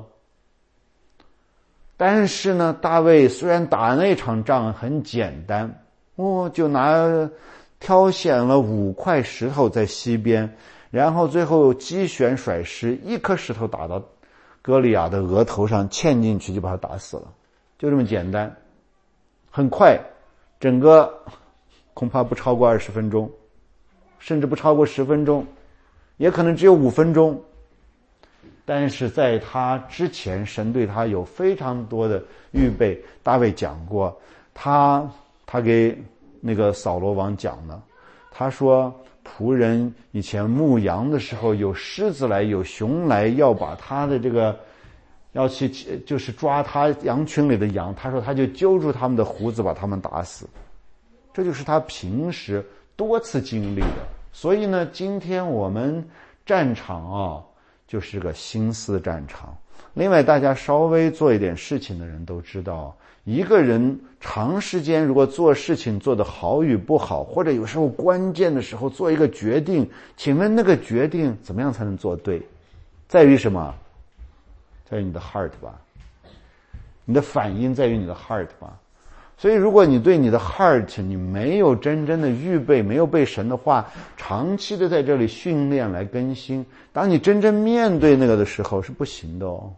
但是呢，大卫虽然打那场仗很简单，哦，就拿挑选了五块石头在西边，然后最后机旋甩石，一颗石头打到歌利亚的额头上，嵌进去就把他打死了，就这么简单，很快，整个恐怕不超过二十分钟，甚至不超过十分钟，也可能只有五分钟。但是在他之前，神对他有非常多的预备。大卫讲过，他他给那个扫罗王讲的，他说仆人以前牧羊的时候，有狮子来，有熊来，要把他的这个要去就是抓他羊群里的羊，他说他就揪住他们的胡子，把他们打死。这就是他平时多次经历的。所以呢，今天我们战场啊，就是个心思战场。另外，大家稍微做一点事情的人都知道，一个人长时间如果做事情做得好与不好，或者有时候关键的时候做一个决定，请问那个决定怎么样才能做对？ 在于什么？在于你的 heart 吧，你的反应在于你的 heart 吧。所以如果你对你的 heart 你没有真正的预备，没有被神的话长期的在这里训练来更新，当你真正面对那个的时候是不行的哦。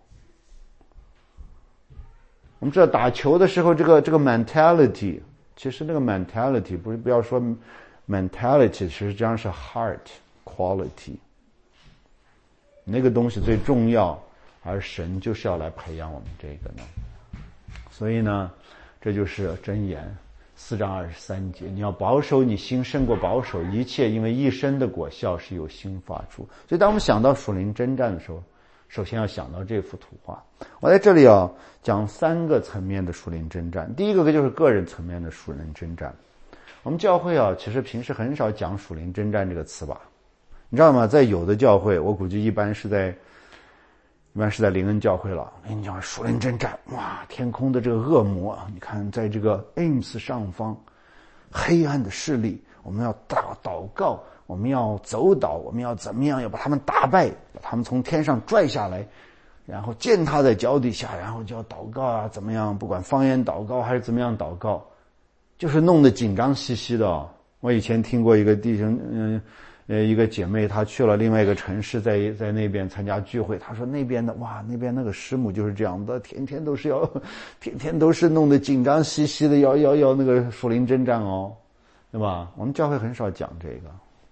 我们知道打球的时候这个这个 mentality， 其实那个 mentality 不是不要说 mentality， 实际上是 heart quality， 那个东西最重要，而神就是要来培养我们这个呢。所以呢这就是箴言四章二十三节，你要保守你心胜过保守一切，因为一生的果效是由心发出。所以当我们想到属灵征战的时候，首先要想到这幅图画。我在这里要讲三个层面的属灵征战。第一个就是个人层面的属灵征战。我们教会啊，其实平时很少讲属灵征战这个词吧？你知道吗？在有的教会，我估计一般是在一般是在灵恩教会了。我跟你讲，属灵征战，哇，天空的这个恶魔，你看在这个 Ames 上方，黑暗的势力，我们要祷祷告，我们要走倒，我们要怎么样，要把他们打败，把他们从天上拽下来，然后践踏在脚底下，然后就要祷告啊，怎么样，不管方言祷告还是怎么样祷告，就是弄得紧张兮兮的哦。我以前听过一个弟兄，嗯呃，一个姐妹，她去了另外一个城市，在在那边参加聚会。她说那边的哇，那边那个师母就是这样的，天天都是要，天天都是弄得紧张兮兮的，要要要那个属灵征战哦，对吧？我们教会很少讲这个。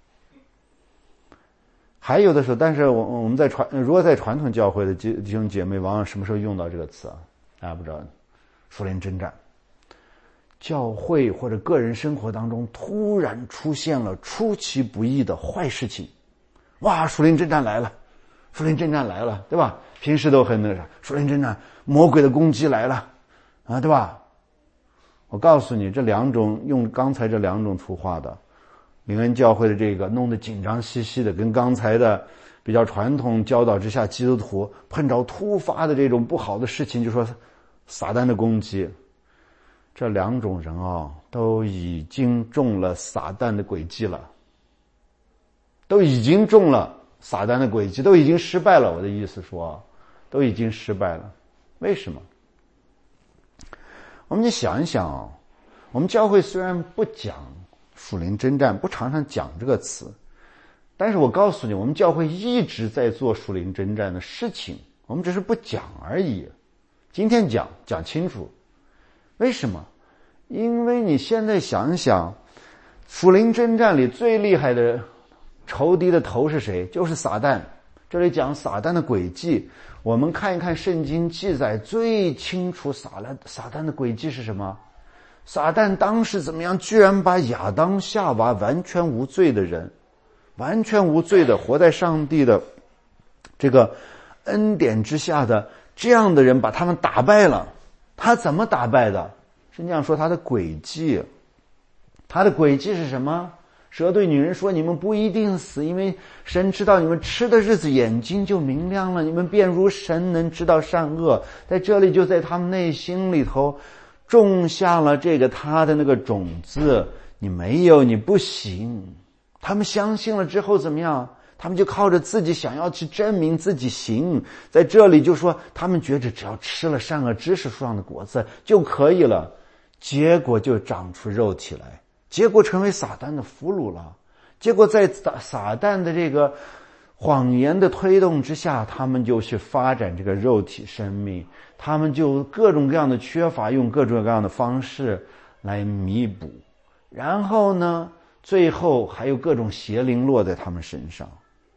还有的时候，但是我我们在传，如果在传统教会的弟兄姐妹，往往什么时候用到这个词啊？大家不知道，属灵征战。教会或者个人生活当中突然出现了出其不意的坏事情，哇，属灵征战来了，属灵征战来了，对吧？平时都很那啥，属灵征战，魔鬼的攻击来了，啊，对吧？我告诉你，这两种用刚才这两种图画的，灵恩教会的这个弄得紧张兮兮的，跟刚才的比较传统教导之下基督徒碰着突发的这种不好的事情，就说撒旦的攻击。这两种人啊，都已经中了撒旦的诡计了，都已经中了撒旦的诡计，都已经失败了。我的意思说，都已经失败了。为什么？我们就想一想啊，我们教会虽然不讲属灵征战，不常常讲这个词，但是我告诉你，我们教会一直在做属灵征战的事情，我们只是不讲而已。今天讲讲清楚。为什么？因为你现在想想，属灵征战里最厉害的仇敌的头是谁？就是撒旦。这里讲撒旦的诡计，我们看一看圣经记载最清楚撒旦撒旦的诡计是什么？撒旦当时怎么样？居然把亚当夏娃完全无罪的人，完全无罪的活在上帝的这个恩典之下的这样的人，把他们打败了。他怎么打败的？圣经上说他的诡计，他的诡计是什么？蛇对女人说，你们不一定死，因为神知道你们吃的日子眼睛就明亮了，你们便如神能知道善恶。在这里就在他们内心里头种下了这个他的那个种子，你没有，你不行。他们相信了之后怎么样？他们就靠着自己想要去证明自己行，在这里就说他们觉得只要吃了善恶知识树上的果子就可以了，结果就长出肉体来，结果成为撒旦的俘虏了。结果在撒撒旦的这个谎言的推动之下，他们就去发展这个肉体生命，他们就各种各样的缺乏，用各种各样的方式来弥补，然后呢，最后还有各种邪灵落在他们身上。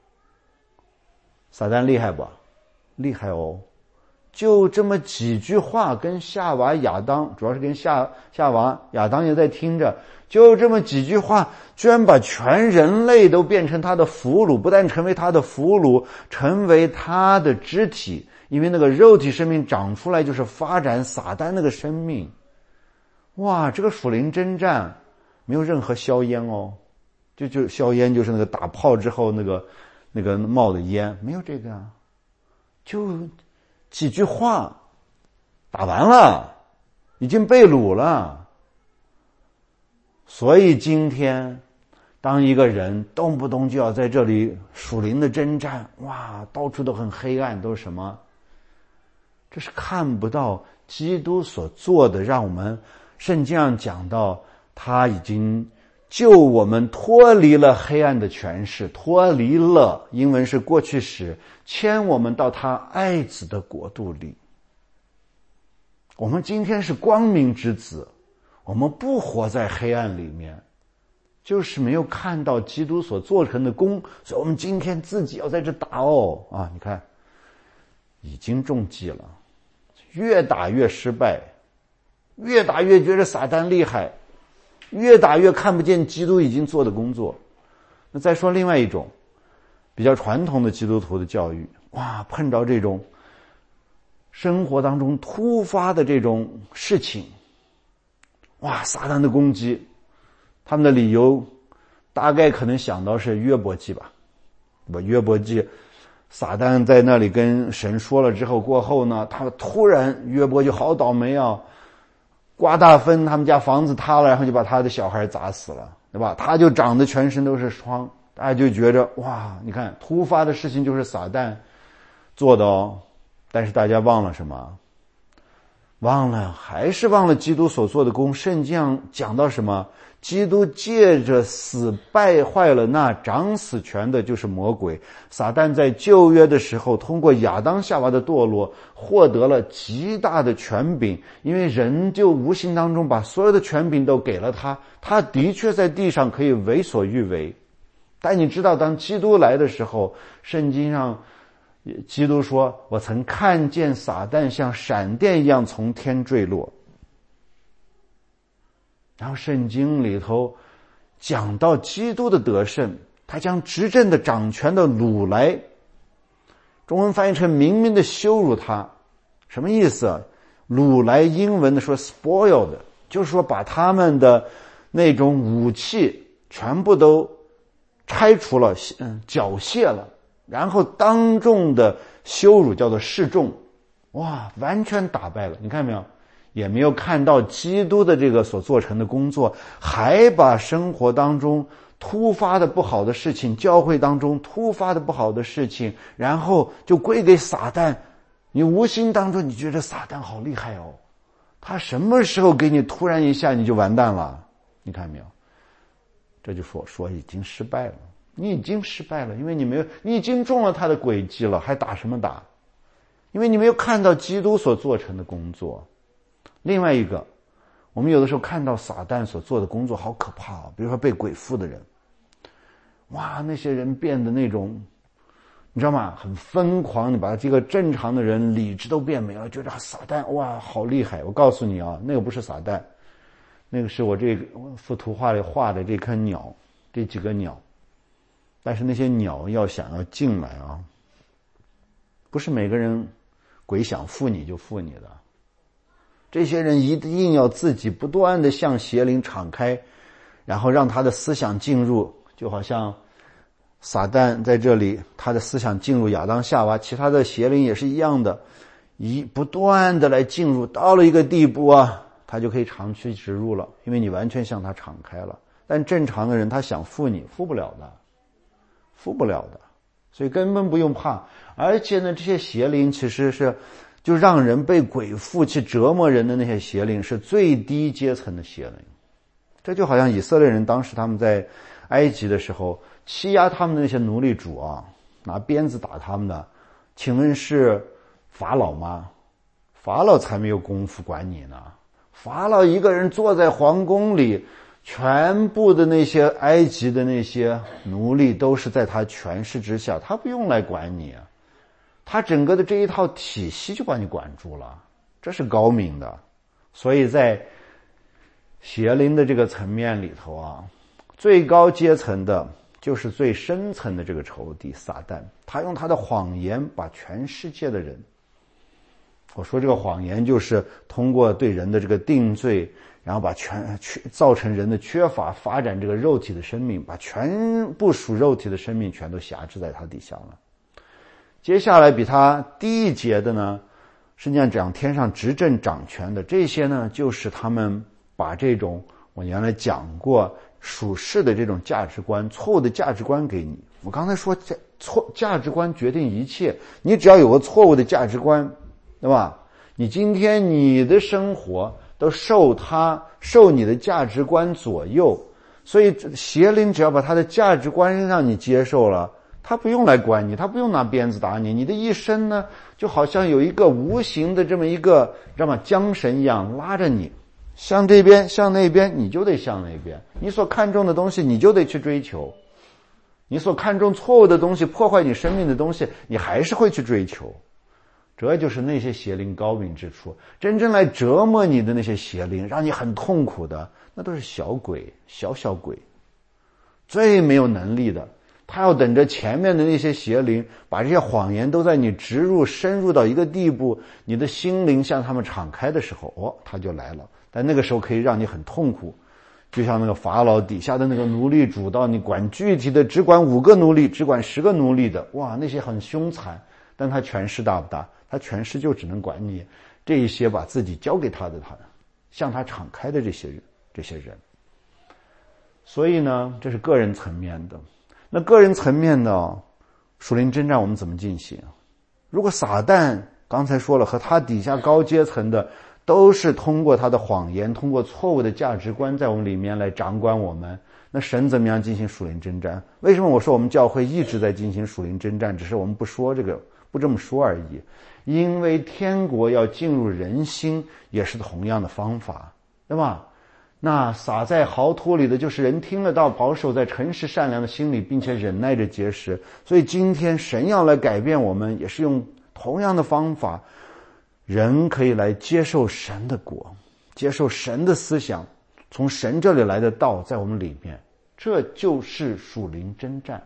撒旦厉害不？厉害哦！就这么几句话，跟夏娃亚当，主要是跟夏夏娃亚当也在听着，就这么几句话，居然把全人类都变成他的俘虏，不但成为他的俘虏，成为他的肢体，因为那个肉体生命长出来就是发展撒旦那个生命。哇，这个属灵征战没有任何硝烟哦，就就硝烟就是那个打炮之后那个那个冒的烟，没有这个啊，就几句话打完了，已经被掳了。所以今天当一个人动不动就要在这里属灵的征战，哇，到处都很黑暗，都是什么？这是看不到基督所做的，让我们圣经上讲到他已经救我们脱离了黑暗的权势，脱离了英文是过去时，牵我们到他爱子的国度里。我们今天是光明之子，我们不活在黑暗里面，就是没有看到基督所做成的功，所以我们今天自己要在这打哦啊！你看，已经中计了，越打越失败，越打越觉得撒旦厉害，越打越看不见基督已经做的工作。那再说另外一种比较传统的基督徒的教育，哇，碰着这种生活当中突发的这种事情，哇，撒旦的攻击，他们的理由大概可能想到是约伯记吧。我约伯记，撒旦在那里跟神说了之后，过后呢，他突然约伯就好倒霉啊，刮大风，他们家房子塌了，然后就把他的小孩砸死了，对吧？他就长得全身都是疮，大家就觉着哇，你看突发的事情就是撒旦做的哦。但是大家忘了什么？忘了，还是忘了基督所做的功。圣经上讲到什么？基督借着死败坏了那掌死权的，就是魔鬼。撒旦在旧约的时候，通过亚当夏娃的堕落，获得了极大的权柄，因为人就无形当中把所有的权柄都给了他，他的确在地上可以为所欲为。但你知道，当基督来的时候，圣经上基督说，我曾看见撒旦像闪电一样从天坠落。然后圣经里头讲到基督的得胜，他将执政的掌权的掳来，中文翻译成明明的羞辱他。什么意思？掳来英文的说 spoiled， 就是说把他们的那种武器全部都拆除了，嗯，缴械了，然后当众的羞辱，叫做示众。哇，完全打败了。你看没有？也没有看到基督的这个所做成的工作，还把生活当中突发的不好的事情，教会当中突发的不好的事情，然后就归给撒旦。你无形当中你觉得撒旦好厉害哦，他什么时候给你突然一下你就完蛋了？你看没有？这就说说已经失败了，你已经失败了，因为你没有，你已经中了他的诡计了，还打什么打？因为你没有看到基督所做成的工作。另外一个，我们有的时候看到撒旦所做的工作好可怕啊！比如说被鬼附的人，哇，那些人变得那种，你知道吗？很疯狂，你把这个正常的人理智都变没了，觉得撒旦哇好厉害。我告诉你啊，那个不是撒旦，那个是我这幅图画里画的这颗鸟，这几个鸟。但是那些鸟要想要进来啊，不是每个人鬼想附你就附你的。这些人一定要自己不断的向邪灵敞开，然后让他的思想进入，就好像撒旦在这里，他的思想进入亚当夏娃，其他的邪灵也是一样的，一不断的来进入，到了一个地步啊，他就可以长驱直入了，因为你完全向他敞开了。但正常的人他想附你，附不了的，附不了的，所以根本不用怕。而且呢，这些邪灵其实是就让人被鬼附去折磨人的那些邪灵是最低阶层的邪灵。这就好像以色列人当时他们在埃及的时候欺压他们的那些奴隶主啊，拿鞭子打他们的，请问是法老吗？法老才没有功夫管你呢。法老一个人坐在皇宫里，全部的那些埃及的那些奴隶都是在他权势之下，他不用来管你啊，他整个的这一套体系就把你管住了，这是高明的。所以在邪灵的这个层面里头啊，最高阶层的就是最深层的这个仇敌撒旦，他用他的谎言把全世界的人，我说这个谎言就是通过对人的这个定罪，然后把全造成人的缺乏，发展这个肉体的生命，把全部属肉体的生命全都辖制在他底下了。接下来比他低一阶的呢，圣经上讲天上执政掌权的，这些呢就是他们把这种我原来讲过属世的这种价值观，错误的价值观给你。我刚才说价错价值观决定一切，你只要有个错误的价值观，对吧？你今天你的生活都受他受你的价值观左右，所以邪灵只要把他的价值观让你接受了，他不用来管你，他不用拿鞭子打你，你的一生呢就好像有一个无形的这么一个知道吗缰绳一样拉着你，向这边向那边你就得向那边，你所看重的东西你就得去追求，你所看重错误的东西破坏你生命的东西你还是会去追求。这就是那些邪灵高明之处，真正来折磨你的那些邪灵让你很痛苦的，那都是小鬼小小鬼，最没有能力的，他要等着前面的那些邪灵把这些谎言都在你植入深入到一个地步，你的心灵向他们敞开的时候，哦，他就来了。但那个时候可以让你很痛苦，就像那个法老底下的那个奴隶主，到你管具体的只管五个奴隶只管十个奴隶的，哇，那些很凶残，但他权势大不大？他权势就只能管你这一些把自己交给他的他向他敞开的这些人这些人。所以呢，这是个人层面的。那个人层面的属灵征战我们怎么进行？如果撒旦刚才说了和他底下高阶层的都是通过他的谎言，通过错误的价值观在我们里面来掌管我们，那神怎么样进行属灵征战？为什么我说我们教会一直在进行属灵征战，只是我们不说这个不这么说而已？因为天国要进入人心也是同样的方法，对吧？那撒在豪土里的就是人听了道，保守在诚实善良的心里，并且忍耐着结实。所以今天神要来改变我们，也是用同样的方法，人可以来接受神的国，接受神的思想，从神这里来的道在我们里面，这就是属灵征战。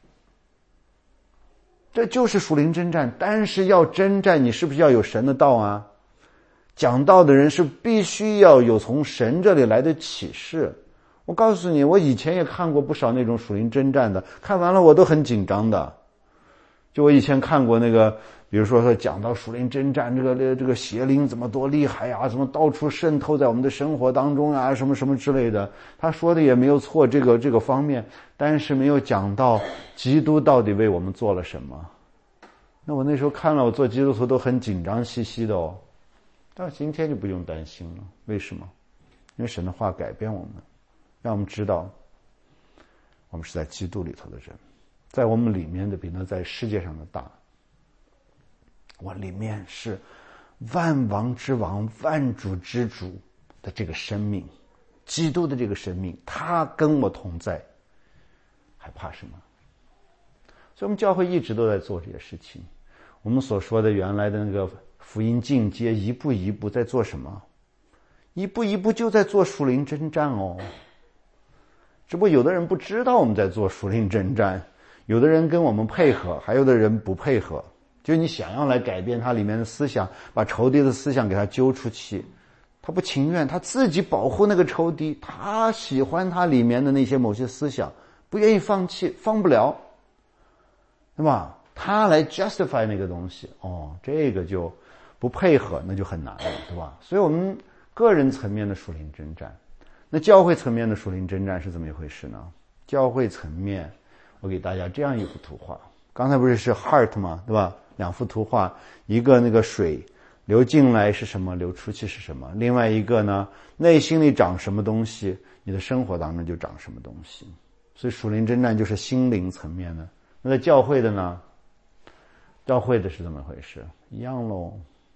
这就是属灵征战。但是要征战，你是不是要有神的道啊？讲道的人是必须要有从神这里来的启示。我告诉你，我以前也看过不少那种属灵征战的，看完了我都很紧张的。就我以前看过那个，比如说说讲到属灵征战，这个这个邪灵怎么多厉害呀，怎么到处渗透在我们的生活当中啊，什么什么之类的。他说的也没有错，这个这个方面，但是没有讲到基督到底为我们做了什么。那我那时候看了，我做基督徒都很紧张兮兮的哦。但是今天就不用担心了，为什么？因为神的话改变我们，让我们知道我们是在基督里头的人，在我们里面的比那在世界上的大。我里面是万王之王、万主之主的这个生命，基督的这个生命，他跟我同在，还怕什么？所以我们教会一直都在做这些事情。我们所说的原来的那个福音进阶，一步一步在做什么？一步一步就在做属灵征战哦。只不过有的人不知道我们在做属灵征战，有的人跟我们配合，还有的人不配合。就是你想要来改变他里面的思想，把仇敌的思想给他揪出去，他不情愿，他自己保护那个仇敌，他喜欢他里面的那些某些思想，不愿意放弃，放不了，对吧？他来 justify 那个东西，哦，这个就不配合，那就很难了，对吧？所以我们个人层面的属灵征战，那教会层面的属灵征战是怎么一回事呢？教会层面，我给大家这样一幅图画。刚才不是是 heart 吗？对吧？两幅图画，一个那个水流进来是什么，流出去是什么？另外一个呢，内心里长什么东西，你的生活当中就长什么东西。所以属灵征战就是心灵层面的。那在教会的呢？教会的是怎么回事？一样咯。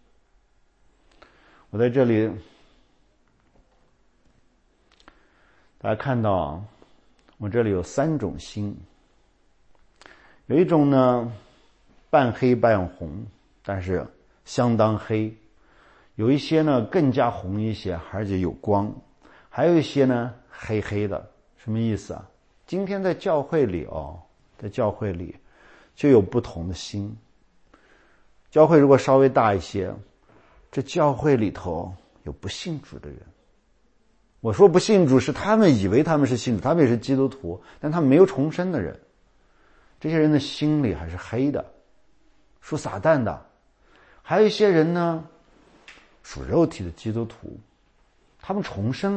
我在这里，大家看到啊，我这里有三种心，有一种呢半黑半红，但是相当黑；有一些呢更加红一些，而且有光；还有一些呢黑黑的。什么意思啊？今天在教会里哦，在教会里就有不同的心。教会如果稍微大一些，这教会里头有不信主的人。我说不信主是他们以为他们是信主，他们也是基督徒，但他们没有重生的人。这些人的心里还是黑的，属撒旦的。还有一些人呢，属肉体的基督徒，他们重生了，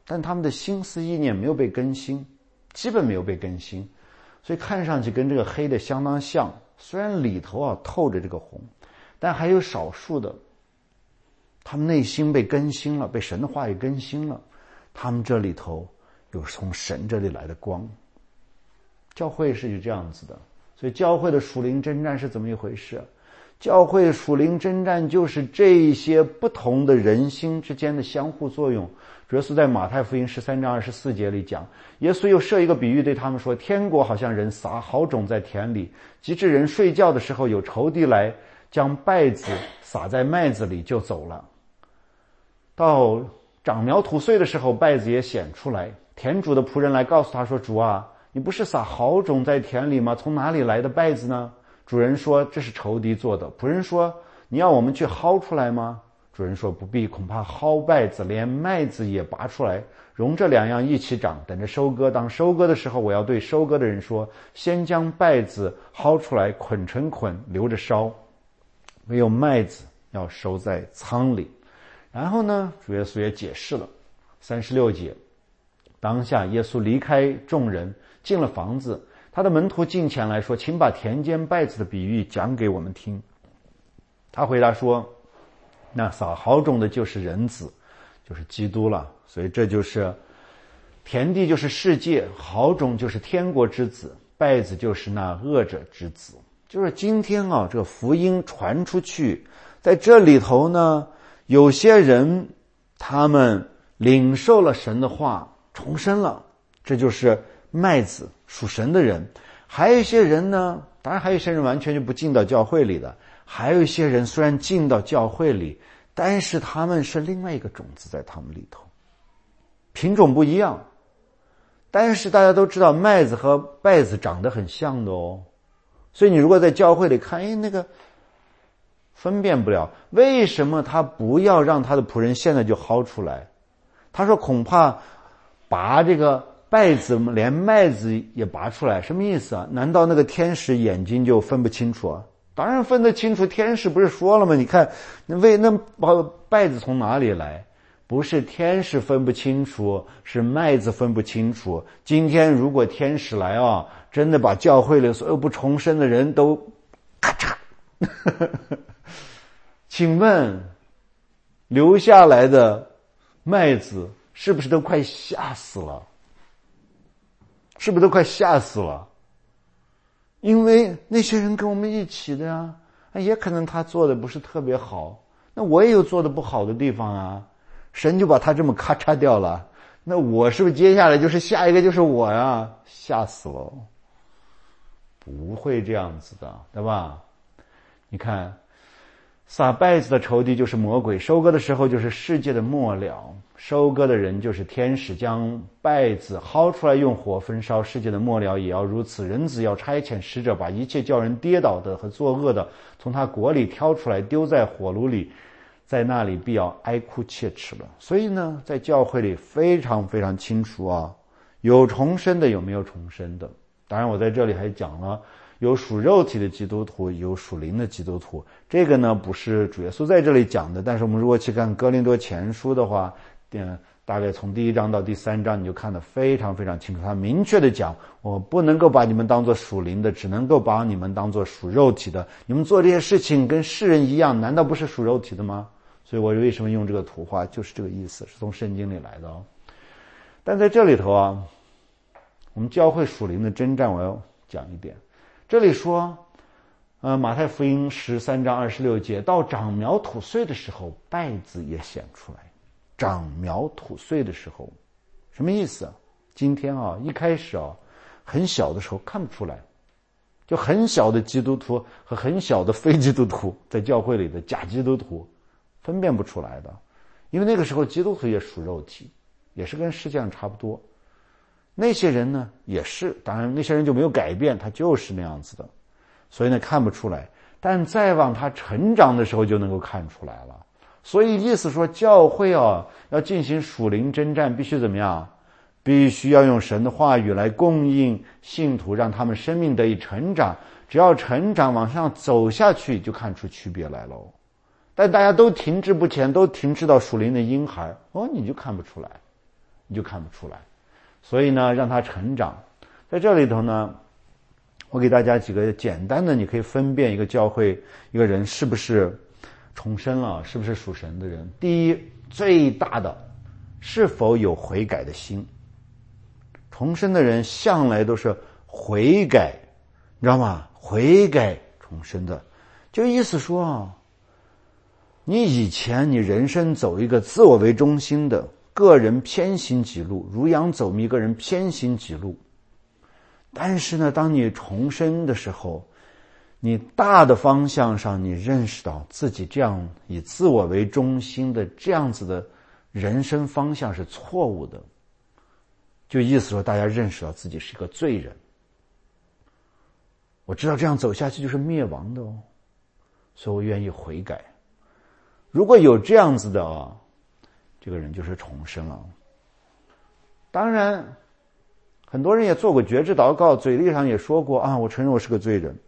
但他们的心思意念没有被更新，基本没有被更新，所以看上去跟这个黑的相当像，虽然里头啊透着这个红，但还有少数的他们内心被更新了，被神的话语更新了，他们这里头有从神这里来的光。教会是这样子的，所以教会的属灵征战是怎么一回事？教会属灵征战就是这些不同的人心之间的相互作用。主耶稣在马太福音十三章二十四节里讲，耶稣又设一个比喻对他们说，天国好像人撒好种在田里，及至人睡觉的时候，有仇敌来将稗子撒在麦子里就走了。到长苗吐穗的时候，稗子也显出来，田主的仆人来告诉他说，主啊，你不是撒好种在田里吗？从哪里来的稗子呢？主人说，这是仇敌做的。仆人说，你要我们去薅出来吗？主人说，不必，恐怕薅稗子连麦子也拔出来，容这两样一起长，等着收割。当收割的时候，我要对收割的人说，先将稗子薅出来，捆成捆，留着烧，唯有麦子要收在仓里。然后呢，主耶稣也解释了三十六节，当下耶稣离开众人，进了房子，他的门徒进前来说，请把田间稗子的比喻讲给我们听。他回答说，那撒好种的就是人子，就是基督了。所以这就是田地就是世界，好种就是天国之子，稗子就是那恶者之子。就是今天啊，这个福音传出去，在这里头呢，有些人他们领受了神的话，重生了，这就是麦子，属神的人。还有一些人呢，当然还有一些人完全就不进到教会里的，还有一些人虽然进到教会里，但是他们是另外一个种子在他们里头，品种不一样。但是大家都知道麦子和稗子长得很像的哦，所以你如果在教会里看，哎，那个分辨不了。为什么他不要让他的仆人现在就薅出来？他说恐怕拔这个稗子连麦子也拔出来，什么意思啊？难道那个天使眼睛就分不清楚啊？当然分得清楚，天使不是说了吗？你看那为那稗子从哪里来？不是天使分不清楚，是麦子分不清楚。今天如果天使来啊，真的把教会里所有不重生的人都咔嚓请问留下来的麦子是不是都快吓死了？是不是都快吓死了？因为那些人跟我们一起的呀，也可能他做的不是特别好，那我也有做的不好的地方啊，神就把他这么咔嚓掉了，那我是不是接下来就是下一个就是我呀？吓死了。不会这样子的，对吧？你看撒稗子的仇敌就是魔鬼，收割的时候就是世界的末了，收割的人就是天使，将稗子薅出来用火焚烧，世界的末了也要如此。人子要差遣使者，把一切叫人跌倒的和作恶的从他国里挑出来，丢在火炉里，在那里必要哀哭切齿了。所以呢，在教会里非常非常清楚啊，有重生的，有没有重生的。当然我在这里还讲了有属肉体的基督徒，有属灵的基督徒。这个呢不是主耶稣在这里讲的，但是我们如果去看哥林多前书的话，嗯，大概从第一章到第三章你就看得非常非常清楚，他明确的讲，我不能够把你们当作属灵的，只能够把你们当作属肉体的。你们做这些事情跟世人一样，难道不是属肉体的吗？所以我为什么用这个图画，就是这个意思，是从圣经里来的哦。但在这里头啊，我们教会属灵的征战，我要讲一点。这里说呃，马太福音十三章二十六节，到长苗吐穗的时候，稗子也显出来。长苗吐穗的时候什么意思啊？今天啊，一开始啊，很小的时候看不出来，就很小的基督徒和很小的非基督徒，在教会里的假基督徒分辨不出来的，因为那个时候基督徒也属肉体，也是跟世界上差不多。那些人呢也是，当然那些人就没有改变，他就是那样子的，所以呢看不出来。但再往他成长的时候就能够看出来了。所以意思说，教会啊要进行属灵征战，必须怎么样？必须要用神的话语来供应信徒，让他们生命得以成长。只要成长往上走下去，就看出区别来了。但大家都停滞不前，都停滞到属灵的婴孩，哦，你就看不出来。 你就看不出来。所以呢，让他成长。在这里头呢，我给大家几个简单的，你可以分辨一个教会一个人是不是重生了，是不是属神的人。第一，最大的，是否有悔改的心。重生的人向来都是悔改，你知道吗？悔改重生的，就意思说啊，你以前你人生走一个自我为中心的个人偏行己路，如羊走迷，个人偏行己路。但是呢，当你重生的时候，你大的方向上你认识到自己这样以自我为中心的这样子的人生方向是错误的，就意思说大家认识到自己是一个罪人。我知道这样走下去就是灭亡的哦，所以我愿意悔改。如果有这样子的啊，这个人就是重生了。当然很多人也做过觉知祷告，嘴里上也说过啊，我承认我是个罪人。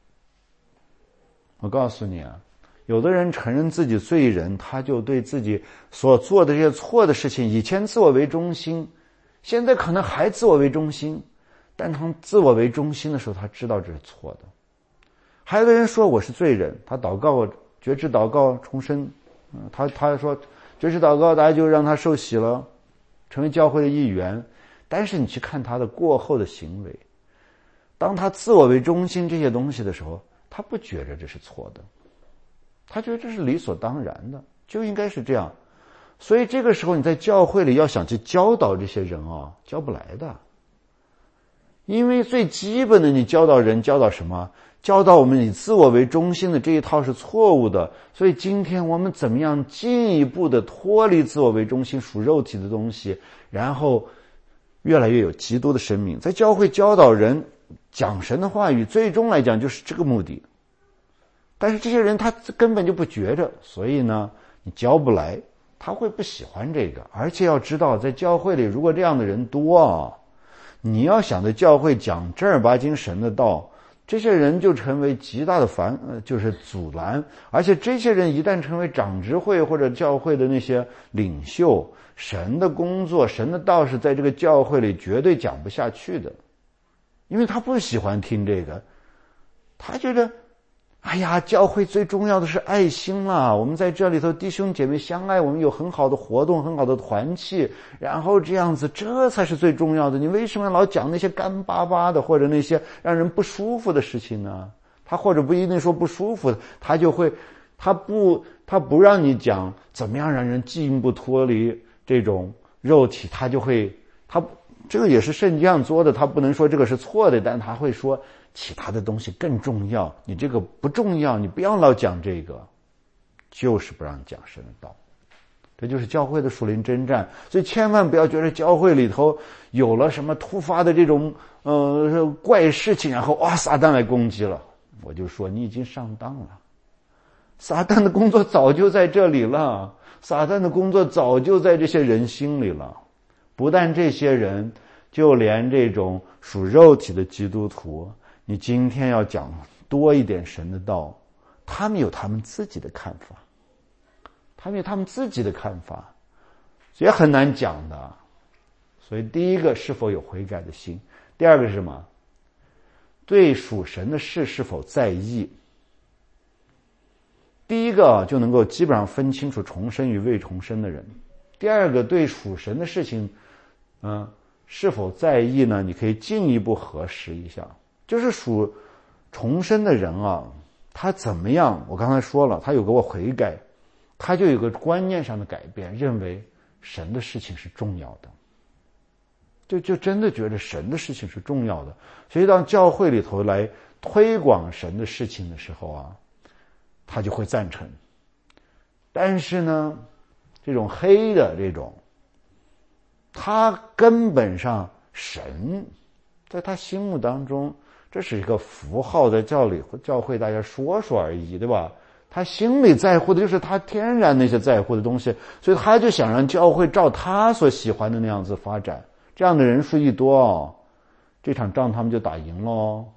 我告诉你啊，有的人承认自己罪人，他就对自己所做的这些错的事情，以前自我为中心，现在可能还自我为中心，但当自我为中心的时候，他知道这是错的。还有的人说我是罪人，他祷告觉知祷告重生，嗯，他他说觉知祷告，大家就让他受洗了，成为教会的一员。但是你去看他的过后的行为，当他自我为中心这些东西的时候，他不觉得这是错的，他觉得这是理所当然的，就应该是这样。所以这个时候你在教会里要想去教导这些人啊，教不来的。因为最基本的，你教导人教导什么？教导我们以自我为中心的这一套是错误的。所以今天我们怎么样进一步的脱离自我为中心属肉体的东西，然后越来越有基督的生命。在教会教导人讲神的话语，最终来讲就是这个目的。但是这些人他根本就不觉着，所以呢你教不来，他会不喜欢这个。而且要知道，在教会里如果这样的人多啊，你要想在教会讲正儿八经神的道，这些人就成为极大的烦呃，就是阻拦。而且这些人一旦成为长执会或者教会的那些领袖，神的工作神的道是在这个教会里绝对讲不下去的。因为他不喜欢听这个，他觉得哎呀，教会最重要的是爱心啦，我们在这里头弟兄姐妹相爱，我们有很好的活动，很好的团契，然后这样子，这才是最重要的。你为什么老讲那些干巴巴的或者那些让人不舒服的事情呢？他或者不一定说不舒服，他就会他不他不让你讲怎么样让人进一步脱离这种肉体，他就会他这个也是圣经上做的，他不能说这个是错的，但他会说其他的东西更重要，你这个不重要，你不要老讲这个，就是不让你讲神的道。这就是教会的属灵征战。所以千万不要觉得教会里头有了什么突发的这种呃怪事情，然后哇撒旦来攻击了。我就说你已经上当了，撒旦的工作早就在这里了，撒旦的工作早就在这些人心里了。不但这些人，就连这种属肉体的基督徒，你今天要讲多一点神的道，他们有他们自己的看法，他们有他们自己的看法，也很难讲的。所以第一个是否有悔改的心，第二个是什么？对属神的事是否在意。第一个就能够基本上分清楚重生与未重生的人，第二个对属神的事情嗯，是否在意呢？你可以进一步核实一下。就是属重生的人啊，他怎么样？我刚才说了，他有个悔改，他就有个观念上的改变，认为神的事情是重要的，就就真的觉得神的事情是重要的。所以当教会里头来推广神的事情的时候啊，他就会赞成。但是呢，这种黑的这种，他根本上神在他心目当中，这是一个符号，在教里教会大家说说而已，对吧？他心里在乎的就是他天然那些在乎的东西，所以他就想让教会照他所喜欢的那样子发展。这样的人数一多哦，这场仗他们就打赢咯。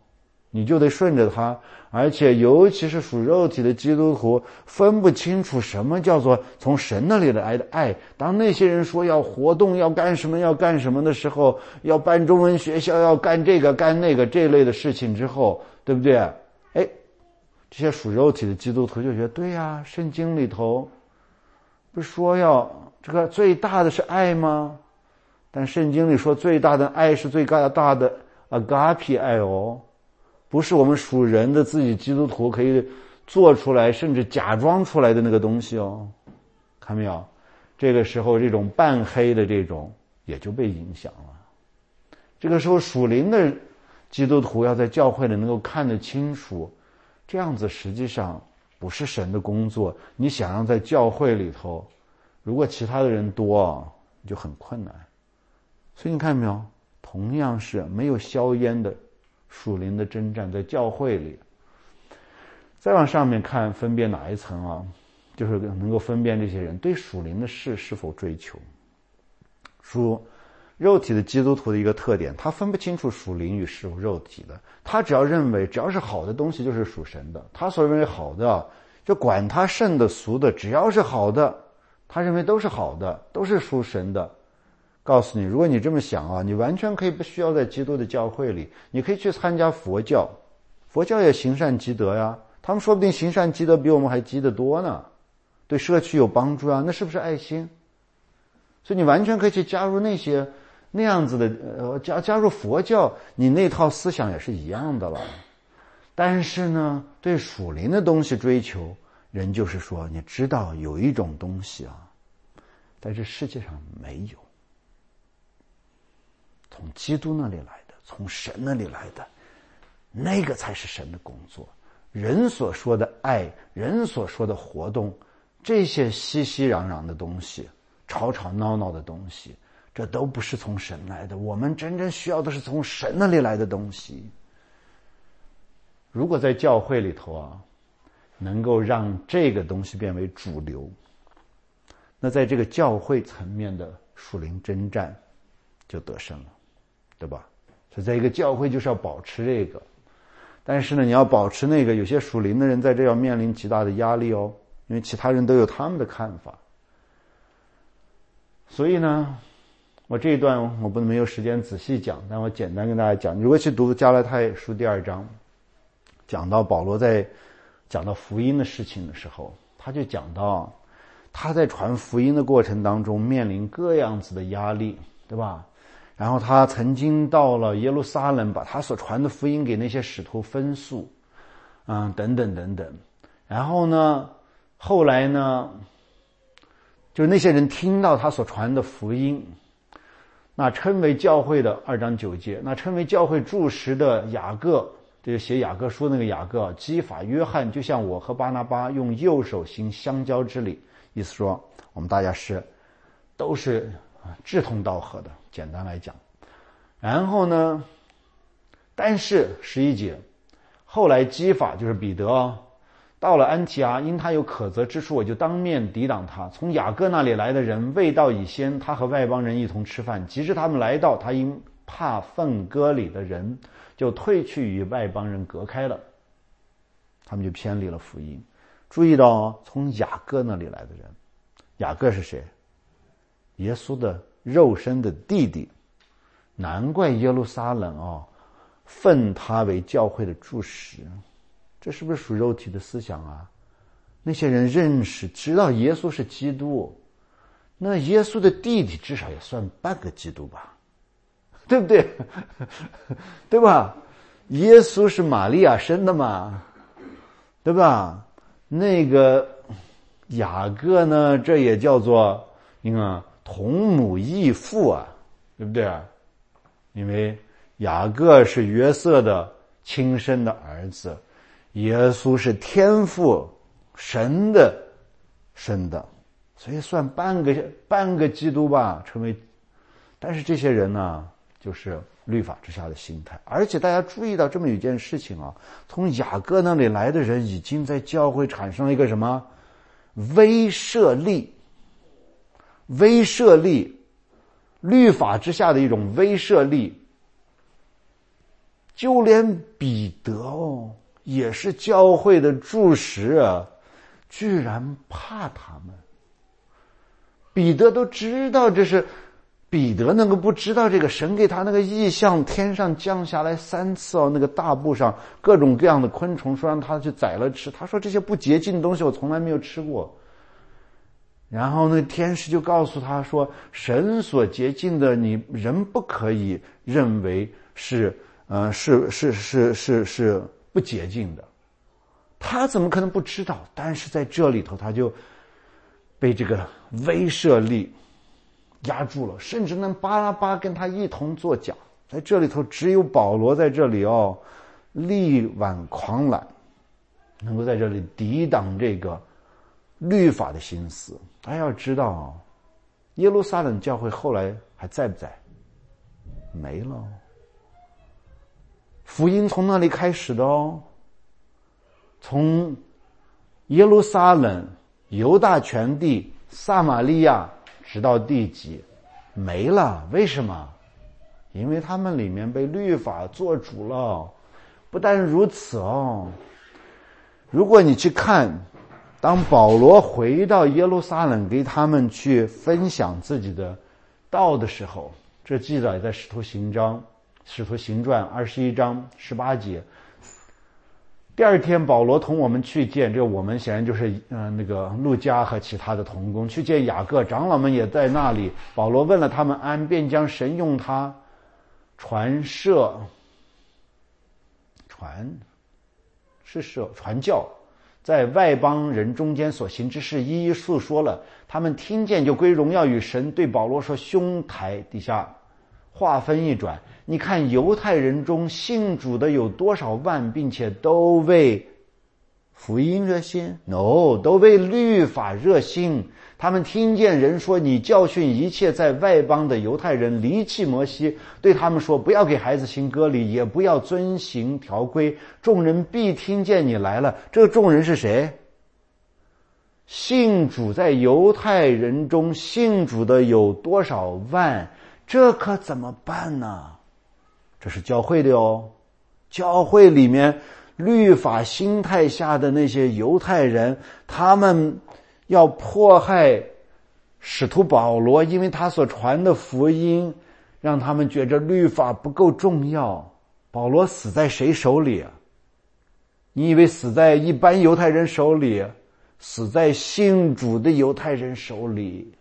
你就得顺着他。而且尤其是属肉体的基督徒，分不清楚什么叫做从神那里来的爱。当那些人说要活动，要干什么要干什么的时候，要办中文学校，要干这个干那个这类的事情之后，对不对？哎，这些属肉体的基督徒就觉得，对呀，圣经里头不是说要这个最大的是爱吗？但圣经里说最大的爱是最大的阿嘎皮爱哦，不是我们属人的自己基督徒可以做出来甚至假装出来的那个东西哦。看没有？这个时候这种半黑的这种也就被影响了。这个时候属灵的基督徒要在教会里能够看得清楚，这样子实际上不是神的工作。你想让在教会里头，如果其他的人多，就很困难。所以你看没有，同样是没有硝烟的属灵的征战在教会里。再往上面看，分辨哪一层啊？就是能够分辨这些人对属灵的事是否追求。属肉体的基督徒的一个特点，他分不清楚属灵与属肉体的。他只要认为只要是好的东西就是属神的，他所认为好的，就管他圣的俗的，只要是好的，他认为都是好的，都是属神的。告诉你，如果你这么想啊，你完全可以不需要在基督的教会里，你可以去参加佛教，佛教也行善积德呀，他们说不定行善积德比我们还积得多呢，对社区有帮助啊，那是不是爱心？所以你完全可以去加入那些那样子的呃加加入佛教，你那套思想也是一样的了。但是呢，对属灵的东西追求，人就是说，你知道有一种东西啊，在这世界上没有。从基督那里来的，从神那里来的，那个才是神的工作。人所说的爱，人所说的活动，这些熙熙攘攘的东西，吵吵闹闹的东西，这都不是从神来的。我们真正需要的是从神那里来的东西。如果在教会里头啊，能够让这个东西变为主流，那在这个教会层面的属灵征战就得胜了，对吧？所以在一个教会就是要保持这个，但是呢，你要保持那个，有些属灵的人在这要面临极大的压力哦，因为其他人都有他们的看法。所以呢，我这一段我不能没有时间仔细讲，但我简单跟大家讲。如果去读加拉太书第二章，讲到保罗在讲到福音的事情的时候，他就讲到他在传福音的过程当中面临各样子的压力，对吧？然后他曾经到了耶路撒冷，把他所传的福音给那些使徒分诉，嗯，等等等等。然后呢，后来呢，就是那些人听到他所传的福音，那称为教会的二章九节，那称为教会柱石的雅各，这个写雅各书那个雅各，基法、约翰，就像我和巴拿巴用右手行相交之礼，意思说我们大家是都是志同道合的，简单来讲。然后呢，但是十一节，后来基法就是彼得到了安提阿，因他有可责之处，我就当面抵挡他。从雅各那里来的人未到以先，他和外邦人一同吃饭，及至他们来到，他因怕分割里的人，就退去与外邦人隔开了，他们就偏离了福音。注意到哦，从雅各那里来的人，雅各是谁？耶稣的肉身的弟弟，难怪耶路撒冷哦，奉他为教会的柱石。这是不是属肉体的思想啊？那些人认识知道耶稣是基督，那耶稣的弟弟至少也算半个基督吧，对不对？对吧？耶稣是玛利亚生的嘛，对吧？那个雅各呢，这也叫做你看同母异父啊，对不对？因为雅各是约瑟的亲生的儿子，耶稣是天父神的生的，所以算半个半个基督吧，成为。但是这些人呢，就是律法之下的心态。而且大家注意到这么一件事情啊，从雅各那里来的人已经在教会产生了一个什么威慑力，威慑力，律法之下的一种威慑力。 就连彼得哦，也是教会的柱石啊，居然怕他们。彼得都知道这是，彼得能够不知道这个神给他那个异象，天上降下来三次哦，那个大布上各种各样的昆虫，说让他去宰了吃。他说这些不洁净的东西我从来没有吃过。然后那天使就告诉他说，神所洁净的，你人不可以认为是呃是是是是是不洁净的。他怎么可能不知道？但是在这里头他就被这个威慑力压住了，甚至能巴拉巴跟他一同作假。在这里头只有保罗在这里哦，力挽狂澜，能够在这里抵挡这个律法的心思。大家要知道哦，耶路撒冷教会后来还在不在？没了。福音从那里开始的哦，从耶路撒冷、犹大全地、撒玛利亚直到地极，没了。为什么？因为他们里面被律法做主了。不但如此哦，如果你去看，当保罗回到耶路撒冷给他们去分享自己的道的时候，这记载在使徒行章使徒行传二十一章十八节。第二天保罗同我们去见，这我们显然就是呃那个路加和其他的同工去见雅各，长老们也在那里。保罗问了他们安，便将神用他传射传是射传教在外邦人中间所行之事一一述说了。他们听见就归荣耀与神，对保罗说，胸台底下话分一转，你看犹太人中信主的有多少万，并且都为福音热心 ？No， 都为律法热心。他们听见人说，你教训一切在外邦的犹太人离弃摩西，对他们说，不要给孩子行割礼，也不要遵行条规，众人必听见你来了。这个众人是谁？信主在犹太人中信主的有多少万？这可怎么办呢？这是教会的哦，教会里面律法心态下的那些犹太人，他们要迫害使徒保罗，因为他所传的福音让他们觉着律法不够重要。保罗死在谁手里？你以为死在一般犹太人手里？死在信主的犹太人手里。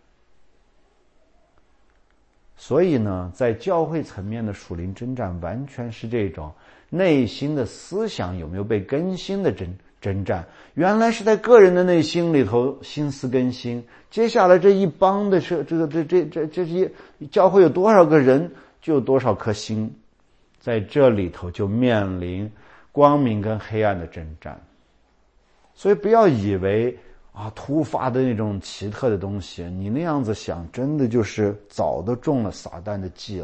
所以呢，在教会层面的属灵征战完全是这种内心的思想有没有被更新的征征战。原来是在个人的内心里头心思更新，接下来这一帮的这这个这这这这些教会有多少个人，就有多少颗心，在这里头就面临光明跟黑暗的征战。所以不要以为啊，突发的那种奇特的东西，你那样子想，真的就是早都中了撒旦的计了。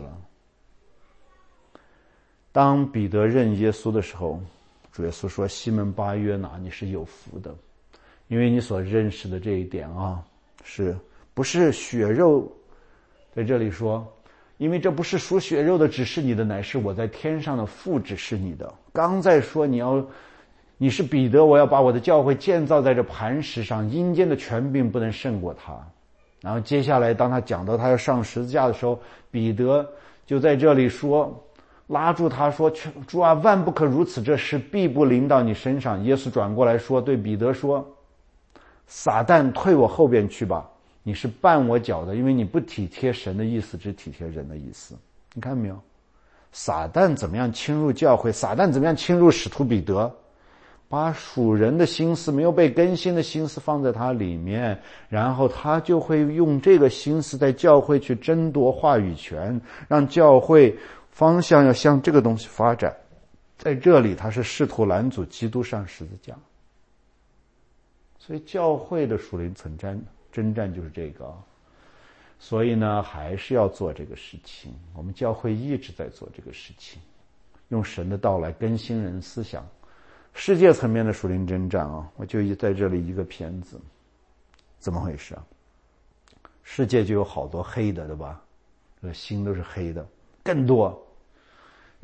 当彼得认耶稣的时候，主耶稣说：“西门巴约拿，你是有福的，因为你所认识的这一点啊，是不是血肉？在这里说，因为这不是属血肉的指示你的，乃是我在天上的父指示你的。刚在说你要。”你是彼得，我要把我的教会建造在这磐石上，阴间的权柄不能胜过他。然后接下来当他讲到他要上十字架的时候，彼得就在这里说，拉住他说，主啊，万不可如此，这事必不临到你身上。耶稣转过来说，对彼得说，撒旦退我后边去吧，你是绊我脚的，因为你不体贴神的意思，只体贴人的意思。你看没有？撒旦怎么样侵入教会？撒旦怎么样侵入使徒彼得？把属人的心思，没有被更新的心思放在他里面，然后他就会用这个心思在教会去争夺话语权，让教会方向要向这个东西发展。在这里他是试图拦阻基督上十字架。所以教会的属灵征战征战就是这个。所以呢，还是要做这个事情。我们教会一直在做这个事情，用神的道来更新人思想。世界层面的属灵征战啊，我就在这里一个片子，怎么回事啊？世界就有好多黑的，对吧？这个心都是黑的，更多。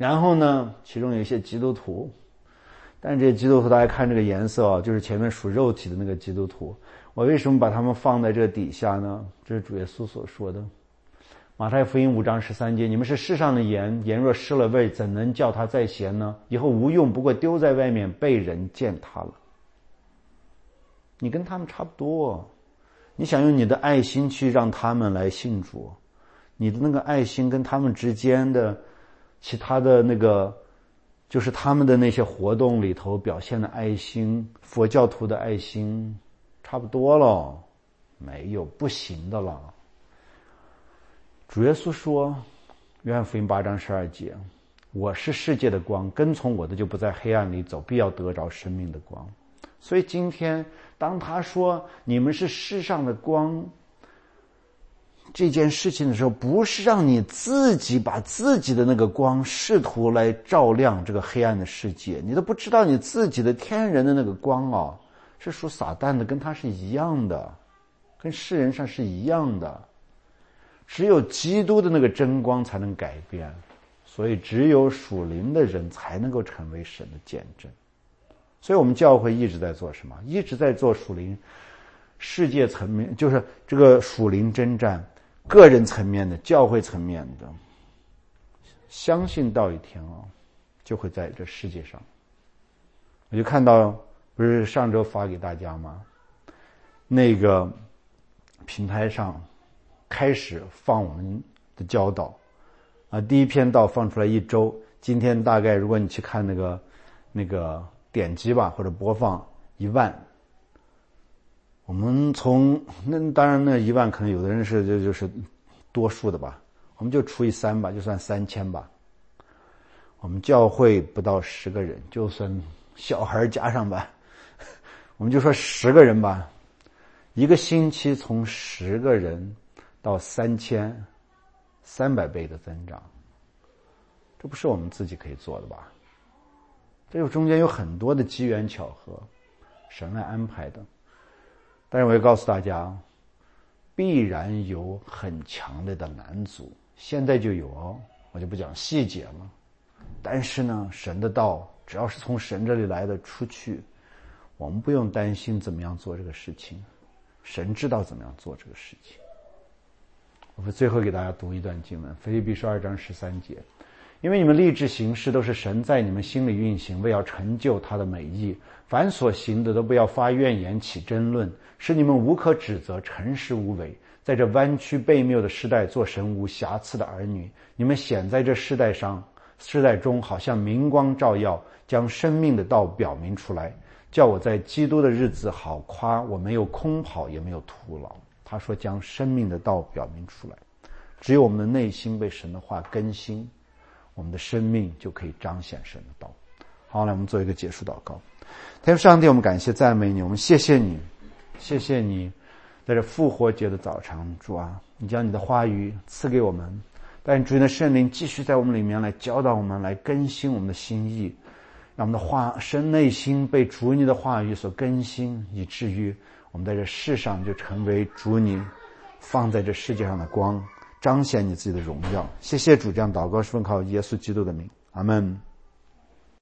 然后呢，其中有一些基督徒，但是这些基督徒大家看这个颜色啊，就是前面属肉体的那个基督徒。我为什么把他们放在这底下呢？这是主耶稣所说的。马太福音五章十三节，你们是世上的盐，盐若失了味，怎能叫它再咸呢？以后无用，不过丢在外面，被人践踏了。你跟他们差不多，你想用你的爱心去让他们来信主，你的那个爱心跟他们之间的其他的那个，就是他们的那些活动里头表现的爱心，佛教徒的爱心差不多了，没有，不行的了。主耶稣说，约翰福音八章十二节，我是世界的光，跟从我的就不在黑暗里走，必要得着生命的光。所以今天当他说你们是世上的光这件事情的时候，不是让你自己把自己的那个光试图来照亮这个黑暗的世界，你都不知道你自己的天然的那个光啊，是属撒旦的，跟他是一样的，跟世人上是一样的。只有基督的那个真光才能改变，所以只有属灵的人才能够成为神的见证。所以我们教会一直在做什么？一直在做属灵世界层面，就是这个属灵征战，个人层面的，教会层面的。相信到一天啊，就会在这世界上。我就看到，不是上周发给大家吗？那个平台上开始放我们的教导啊，第一篇道放出来一周，今天大概如果你去看那个那个点击吧，或者播放一万。我们从那当然那一万可能有的人是就就是多数的吧，我们就除以三吧，就算三千吧。我们教会不到十个人，就算小孩加上吧，我们就说十个人吧，一个星期从十个人到三千，三百倍的增长，这不是我们自己可以做的吧？这中间有很多的机缘巧合，神来安排的。但是我也告诉大家，必然有很强烈的拦阻，现在就有哦，我就不讲细节了。但是呢，神的道只要是从神这里来的出去，我们不用担心怎么样做这个事情，神知道怎么样做这个事情。我们最后给大家读一段经文，腓立比书二章十三节，因为你们立志行事都是神在你们心里运行，为要成就他的美意，凡所行的都不要发怨言起争论，使你们无可指责，诚实无伪，在这弯曲悖谬的时代做神无瑕疵的儿女。你们显在这世代上世代中好像明光照耀，将生命的道表明出来，叫我在基督的日子好夸我没有空跑也没有徒劳。他说将生命的道表明出来，只有我们的内心被神的话更新，我们的生命就可以彰显神的道。好，来我们做一个结束祷告。天父上帝，我们感谢赞美你，我们谢谢你，谢谢你在这复活节的早上，主啊，你将你的话语赐给我们，但主你的圣灵继续在我们里面来教导我们，来更新我们的心意，让我们的话深内心被主你的话语所更新，以至于我们在这世上就成为主你放在这世界上的光，彰显你自己的荣耀。谢谢主，这样祷告是奉靠耶稣基督的名，阿们。